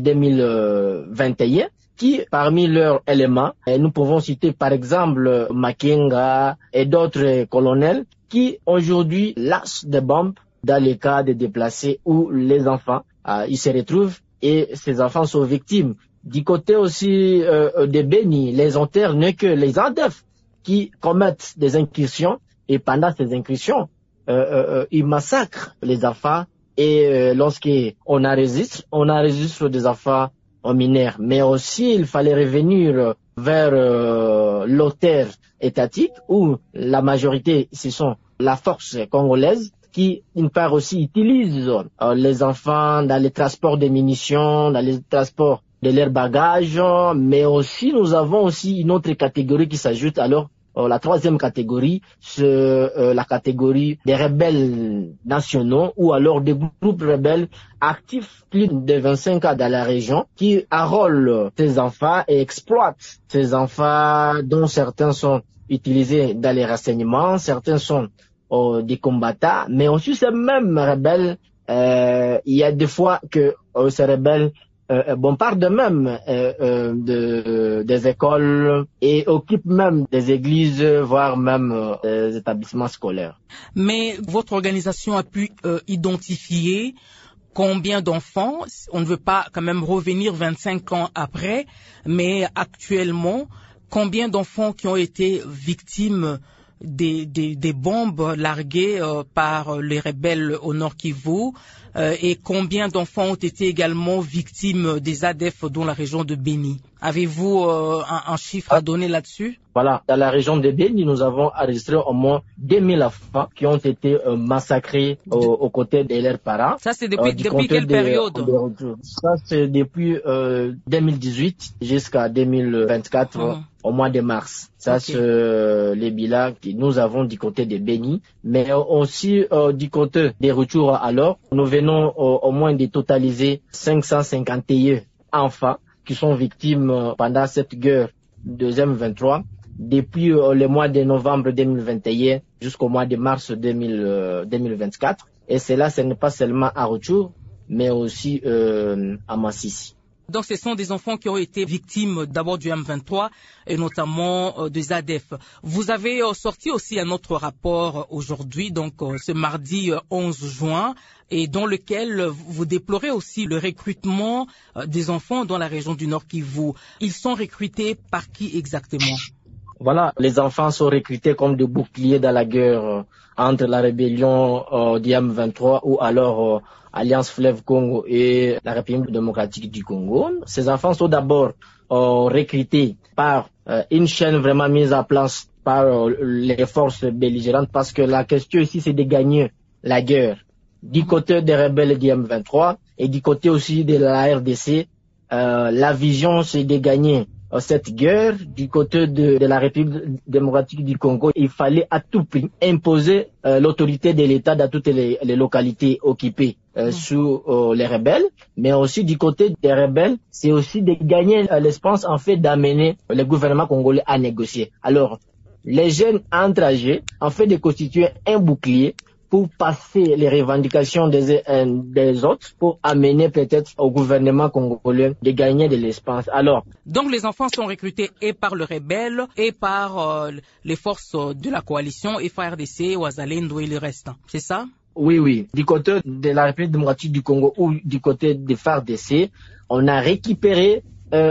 2021, qui, parmi leurs éléments, nous pouvons citer par exemple Makenga et d'autres colonels, qui aujourd'hui lâchent des bombes dans les cas de déplacés où les enfants, ils se retrouvent, et ces enfants sont victimes. Du côté aussi de Beni, les auteurs n'est que les ADF, qui commettent des incursions, et pendant ces incursions, ils massacrent les enfants, et lorsqu'on enregistre des enfants mineurs. Mais aussi, il fallait revenir vers l'auteur étatique, où la majorité, ce sont la force congolaise, qui, d'une part aussi, utilise les enfants dans les transports de munitions, dans les transports de leurs bagages, mais aussi, nous avons aussi une autre catégorie qui s'ajoute alors. La troisième catégorie, c'est la catégorie des rebelles nationaux ou alors des groupes rebelles actifs plus de 25 ans dans la région qui arrolent ces enfants et exploitent ces enfants dont certains sont utilisés dans les renseignements, certains sont des combattants, mais aussi ces mêmes rebelles, il y a des fois que ces rebelles bombardent même des écoles et occupent même des églises, voire même des établissements scolaires. Mais votre organisation a pu identifier combien d'enfants, on ne veut pas quand même revenir 25 ans après, mais actuellement, combien d'enfants qui ont été victimes des bombes larguées par les rebelles au Nord Kivu, et combien d'enfants ont été également victimes des ADF dans la région de Beni. Avez-vous un chiffre à donner là-dessus? Voilà, dans la région de Beni, nous avons enregistré au moins 2000 enfants qui ont été massacrés aux côtés de leurs parents. Ça, c'est depuis quelle période? Ça, c'est depuis 2018 jusqu'à 2024, au mois de mars. Ça, c'est les bilans que nous avons du côté de Beni, mais aussi du côté des retours. Alors, nous venons au moins de totaliser 551 enfants qui sont victimes pendant cette guerre deuxième 23 depuis le mois de novembre 2021 jusqu'au mois de mars 2024. Et cela, ce n'est pas seulement à Rutshuru, mais aussi à Masisi. Donc, ce sont des enfants qui ont été victimes d'abord du M23 et notamment des ADF. Vous avez sorti aussi un autre rapport aujourd'hui, donc ce mardi 11 juin, et dans lequel vous déplorez aussi le recrutement des enfants dans la région du Nord Kivu. Ils sont recrutés par qui exactement? Voilà, les enfants sont recrutés comme des boucliers dans la guerre entre la rébellion du M23 ou alors Alliance Fleuve Congo et la République démocratique du Congo. Ces enfants sont d'abord recrutés par une chaîne vraiment mise en place par les forces belligérantes, parce que la question ici, c'est de gagner la guerre du côté des rebelles du M23 et du côté aussi de la RDC. La vision, c'est de gagner cette guerre du côté de la République démocratique du Congo. Il fallait à tout prix imposer l'autorité de l'État dans toutes les localités occupées sous les rebelles, mais aussi du côté des rebelles, c'est aussi de gagner l'espace en fait d'amener le gouvernement congolais à négocier. Alors, les jeunes enragés en fait de constituer un bouclier pour passer les revendications des autres, pour amener peut-être au gouvernement congolais de gagner de l'espace. Alors, donc les enfants sont recrutés et par le rebelle et par les forces de la coalition, FARDC, Wazalendo et le reste. C'est ça? Oui. Du côté de la République démocratique du Congo ou du côté des FARDC, on a récupéré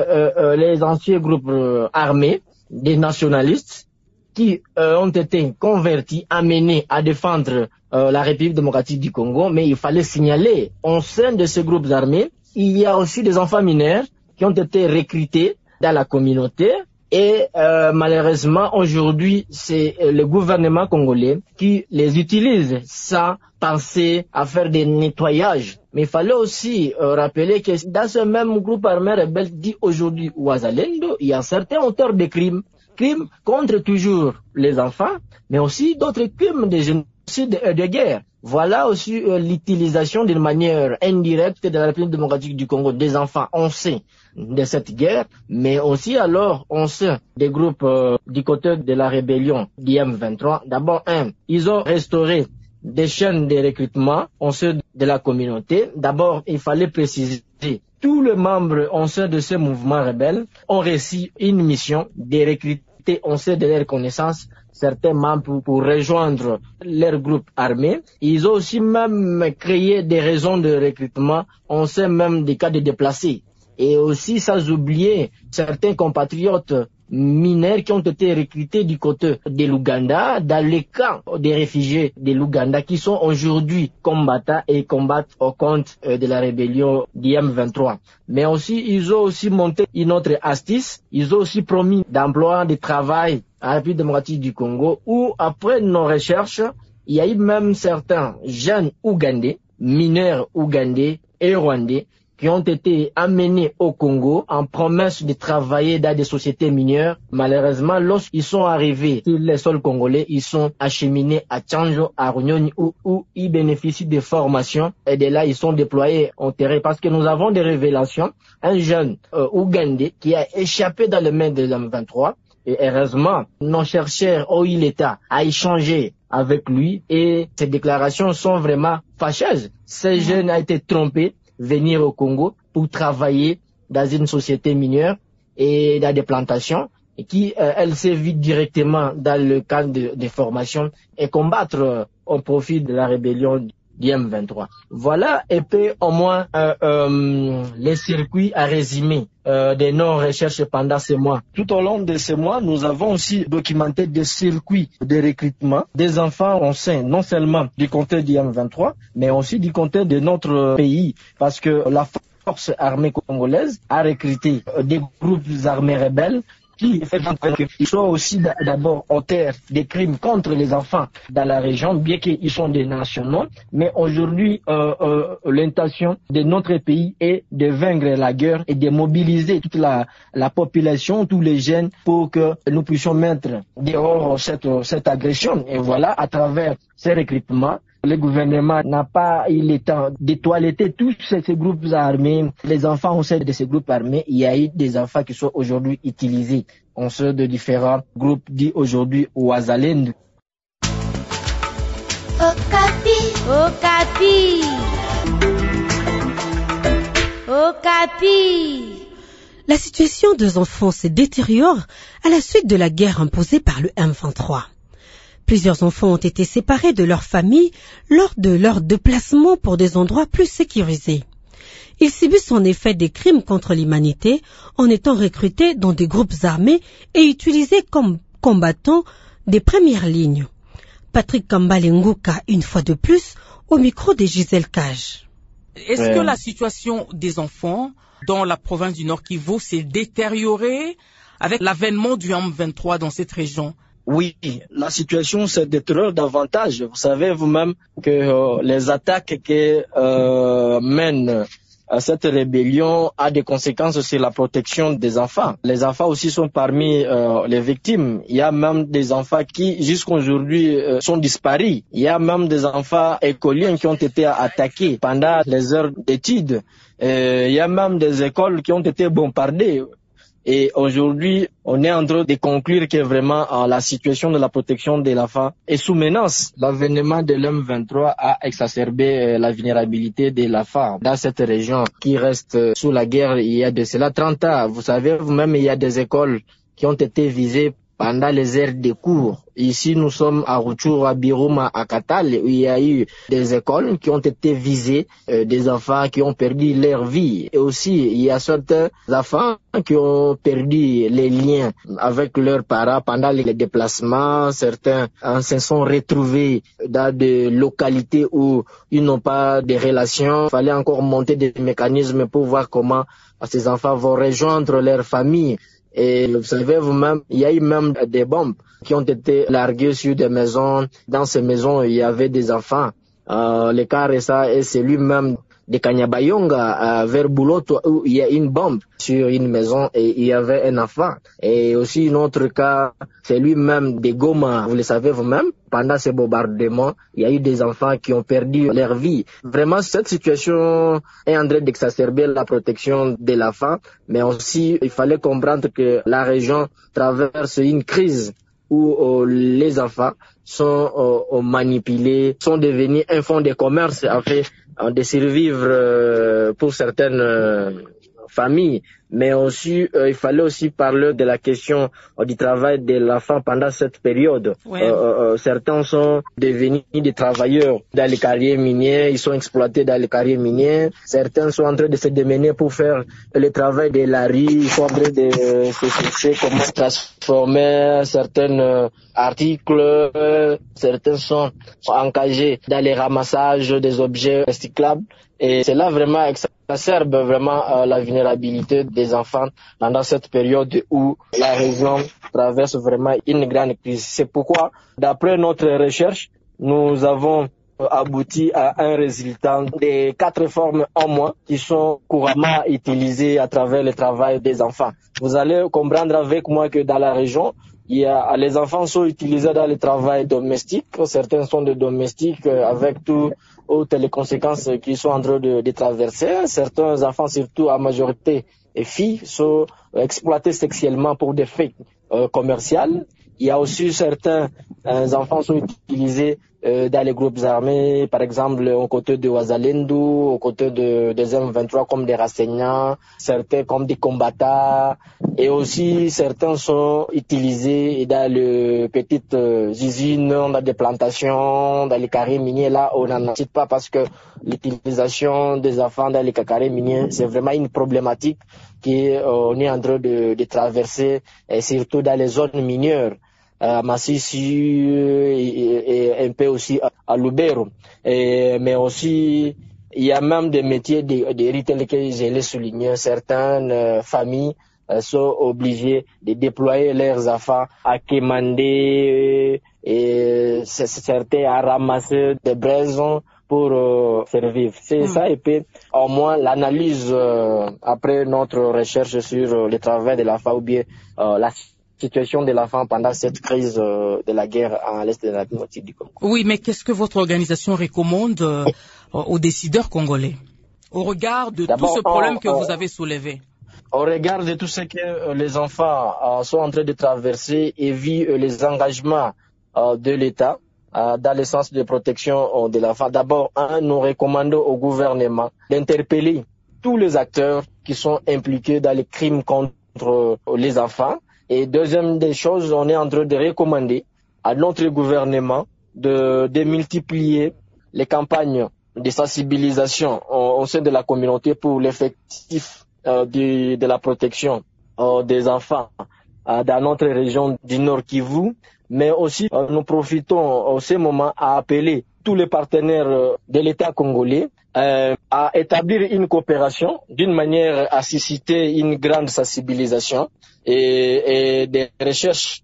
les anciens groupes armés, des nationalistes, qui ont été convertis, amenés à défendre la République démocratique du Congo, mais il fallait signaler, au sein de ces groupes armés, il y a aussi des enfants mineurs qui ont été recrutés dans la communauté, et malheureusement, aujourd'hui, c'est le gouvernement congolais qui les utilise sans penser à faire des nettoyages. Mais il fallait aussi rappeler que dans ce même groupe armé rebelle dit aujourd'hui Wazalendo, il y a certains auteurs de crimes contre toujours les enfants, mais aussi d'autres crimes de génocide et de guerre. Voilà aussi l'utilisation d'une manière indirecte de la République démocratique du Congo des enfants, on sait, de cette guerre, mais aussi alors on sait des groupes du côté de la rébellion du M23. D'abord, ils ont restauré des chaînes de recrutement, on sait, de la communauté. D'abord, il fallait préciser tous les membres, on sait, de ce mouvement rebelle ont reçu une mission de recruter, on sait, de leur connaissance, certains membres pour rejoindre leur groupe armé. Ils ont aussi même créé des raisons de recrutement, on sait même des cas de déplacés. Et aussi, sans oublier, certains compatriotes mineurs qui ont été recrutés du côté de l'Ouganda, dans les camps des réfugiés de l'Ouganda, qui sont aujourd'hui combattants et combattent au compte de la rébellion du M23. Mais aussi, ils ont aussi monté une autre astuce. Ils ont aussi promis d'emploi de travail à la République démocratique du Congo, où après nos recherches, il y a eu même certains jeunes Ougandais, mineurs Ougandais et Rwandais, qui ont été amenés au Congo en promesse de travailler dans des sociétés minières. Malheureusement, lorsqu'ils sont arrivés sur les sols congolais, ils sont acheminés à Tchanjo, à Runyoni, où ils bénéficient de formations. Et de là, ils sont déployés au terrain, parce que nous avons des révélations. Un jeune Ougandais qui a échappé dans les mains de l'M23. Et heureusement, nos chercheurs ont eu l'État à échanger avec lui. Et ces déclarations sont vraiment fâcheuses. Ce jeune a été trompé venir au Congo pour travailler dans une société minière et dans des plantations, et qui, elle s'évite directement dans le cadre de formation et combattre au profit de la rébellion du M23. Voilà un peu au moins les circuits à résumer de nos recherches pendant ces mois. Tout au long de ces mois, nous avons aussi documenté des circuits de recrutement des enfants au sein, non seulement du côté du M23, mais aussi du côté de notre pays, parce que la forces armées congolaises a recruté des groupes armés rebelles qui sont aussi d'abord auteurs des crimes contre les enfants dans la région, bien qu'ils sont des nationaux. Mais aujourd'hui, l'intention de notre pays est de vaincre la guerre et de mobiliser toute la population, tous les jeunes, pour que nous puissions mettre dehors cette agression. Et voilà, à travers ces recrutements, le gouvernement n'a pas eu le temps de toiletter tous ces groupes armés. Les enfants au sein de ces groupes armés, il y a eu des enfants qui sont aujourd'hui utilisés en sein de différents groupes dits aujourd'hui Ouazalendo. Okapi, Okapi, Okapi. La situation des enfants se détériore à la suite de la guerre imposée par le M23. Plusieurs enfants ont été séparés de leur famille lors de leur déplacement pour des endroits plus sécurisés. Ils subissent en effet des crimes contre l'humanité en étant recrutés dans des groupes armés et utilisés comme combattants des premières lignes. Patrick Kambale Nguka, une fois de plus, au micro de Gisèle Cage. Est-ce que la situation des enfants dans la province du Nord Kivu s'est détériorée avec l'avènement du M23 dans cette région? Oui, la situation se détériore davantage. Vous savez vous-même que les attaques que mènent cette rébellion a des conséquences sur la protection des enfants. Les enfants aussi sont parmi les victimes. Il y a même des enfants qui, jusqu'aujourd'hui, sont disparus. Il y a même des enfants écoliens qui ont été attaqués pendant les heures d'études. Il y a même des écoles qui ont été bombardées. Et aujourd'hui, on est en train de conclure que vraiment la situation de la protection de l'enfant est sous menace. L'avènement de l'M23 a exacerbé la vulnérabilité de l'enfant dans cette région qui reste sous la guerre il y a de cela 30 ans. Vous savez vous-même, il y a des écoles qui ont été visées pendant les heures de cours. Ici, nous sommes à Rutshuru, à Biruma, à Katal, où il y a eu des écoles qui ont été visées, des enfants qui ont perdu leur vie. Et aussi, il y a certains enfants qui ont perdu les liens avec leurs parents pendant les déplacements. Certains se sont retrouvés dans des localités où ils n'ont pas de relations. Il fallait encore monter des mécanismes pour voir comment ces enfants vont rejoindre leur famille. Et vous savez vous-même, il y a eu même des bombes qui ont été larguées sur des maisons. Dans ces maisons, il y avait des enfants. Le cas récent est celui même de Kanyabayonga vers Bouloto où il y a une bombe sur une maison et il y avait un enfant. Et aussi un autre cas, c'est lui-même de Goma, vous le savez vous-même, pendant ces bombardements, il y a eu des enfants qui ont perdu leur vie. Vraiment, cette situation est en train d'exacerber la protection de l'enfant, mais aussi il fallait comprendre que la région traverse une crise où les enfants sont manipulés, sont devenus un fonds de commerce afin de survivre pour certaines familles. Mais aussi, il fallait aussi parler de la question du travail de l'enfant pendant cette période. Ouais. Certains sont devenus des travailleurs dans les carrières minières, ils sont exploités dans les carrières minières. Certains sont en train de se démener pour faire le travail de la rue, ils sont en train de se chercher comment transformer certains articles. Certains sont engagés dans les ramassages des objets recyclables. Et cela vraiment exacerbe vraiment la vulnérabilité des enfants pendant cette période où la région traverse vraiment une grande crise. C'est pourquoi, d'après notre recherche, nous avons abouti à un résultat de 4 formes en moins qui sont couramment utilisées à travers le travail des enfants. Vous allez comprendre avec moi que dans la région, les enfants sont utilisés dans le travail domestique. Certains sont des domestiques avec toutes les conséquences qu'ils sont en train de traverser. Certains enfants, surtout à majorité et filles, sont exploités sexuellement pour des fins commerciales. Il y a aussi certains enfants sont utilisés dans les groupes armés, par exemple aux côtés de Ouazalendo, aux côtés des M23 comme des renseignants, certains comme des combattants, et aussi certains sont utilisés dans les petites usines, dans des plantations, dans les carrés miniers. Là, on n'en cite pas parce que l'utilisation des enfants dans les carrés miniers, c'est vraiment une problématique qu'on est en train de traverser, et surtout dans les zones minières. Massissi et un peu aussi à Lubero, mais aussi Il y a même des métiers de riz tels que je l'ai souligné. Certaines familles sont obligées de déployer leurs enfants à quémander et certains à ramasser des braisons pour survivre. C'est ça, et puis au moins l'analyse après notre recherche sur le travail de l'enfant ou bien la situation de l'enfant pendant cette crise de la guerre à l'est de la République du Congo. Oui, mais qu'est-ce que votre organisation recommande aux décideurs congolais au regard de tout ce problème que vous avez soulevé? Au regard de tout ce que les enfants sont en train de traverser et vu les engagements de l'État dans le sens de protection de l'enfant, d'abord, nous recommandons au gouvernement d'interpeller tous les acteurs qui sont impliqués dans les crimes contre les enfants. Et deuxième des choses, on est en train de recommander à notre gouvernement de multiplier les campagnes de sensibilisation au sein de la communauté pour l'effectif de la protection des enfants dans notre région du Nord Kivu. Mais aussi, nous profitons en ce moment à appeler tous les partenaires de l'État congolais à établir une coopération d'une manière à susciter une grande sensibilisation et des recherches,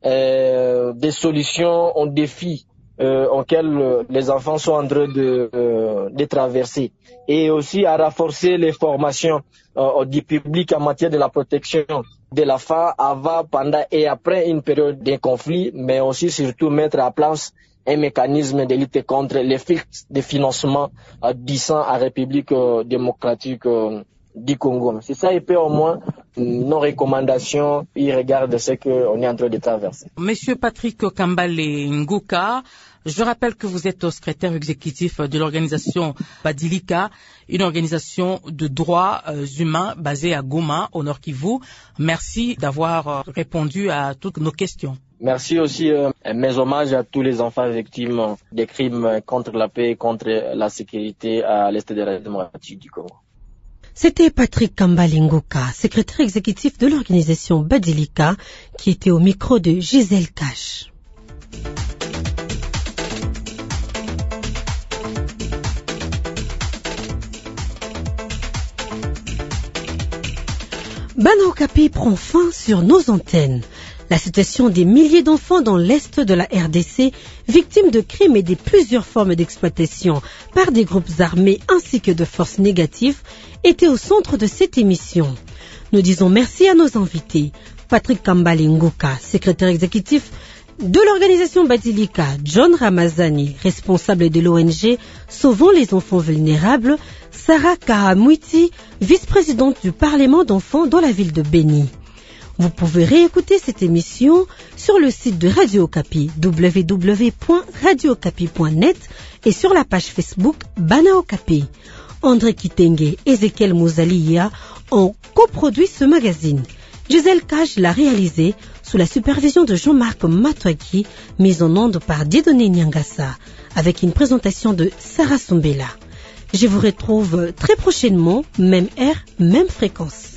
des solutions aux défis auxquels les enfants sont en train de traverser, et aussi à renforcer les formations du public en matière de la protection de l'enfant avant, pendant et après une période de conflit, mais aussi surtout mettre en place un mécanisme de lutte contre les flux de financement disant à la République démocratique du Congo. C'est ça, et puis au moins nos recommandations, ils regardent ce qu'on est en train de traverser. Monsieur Patrick Kambale Nguka, je rappelle que vous êtes secrétaire exécutif de l'organisation Badilika, une organisation de droits humains basée à Goma, au Nord Kivu. Merci d'avoir répondu à toutes nos questions. Merci aussi, mes hommages à tous les enfants victimes des crimes contre la paix et contre la sécurité à l'est de la démocratie du Congo. C'était Patrick Kambale Nguka, secrétaire exécutif de l'organisation Badilika, qui était au micro de Gisèle Cash. Bana Okapi prend fin sur nos antennes. La situation des milliers d'enfants dans l'est de la RDC, victimes de crimes et de plusieurs formes d'exploitation par des groupes armés ainsi que de forces négatives, était au centre de cette émission. Nous disons merci à nos invités. Patrick Kambale Nguka, secrétaire exécutif de l'organisation Badilika, John Ramazani, responsable de l'ONG Sauvons les enfants vulnérables, Sarah Kahamwiti, vice-présidente du Parlement d'enfants dans la ville de Beni. Vous pouvez réécouter cette émission sur le site de Radio Okapi, www.radiokapi.net, et sur la page Facebook Bana Okapi. André Kitenge et Ezekiel Mouzalia ont coproduit ce magazine. Gisèle Cage l'a réalisé sous la supervision de Jean-Marc Matouaki, mise en onde par Dieudonné Nyangassa, avec une présentation de Sarah Sombela. Je vous retrouve très prochainement, même heure, même fréquence.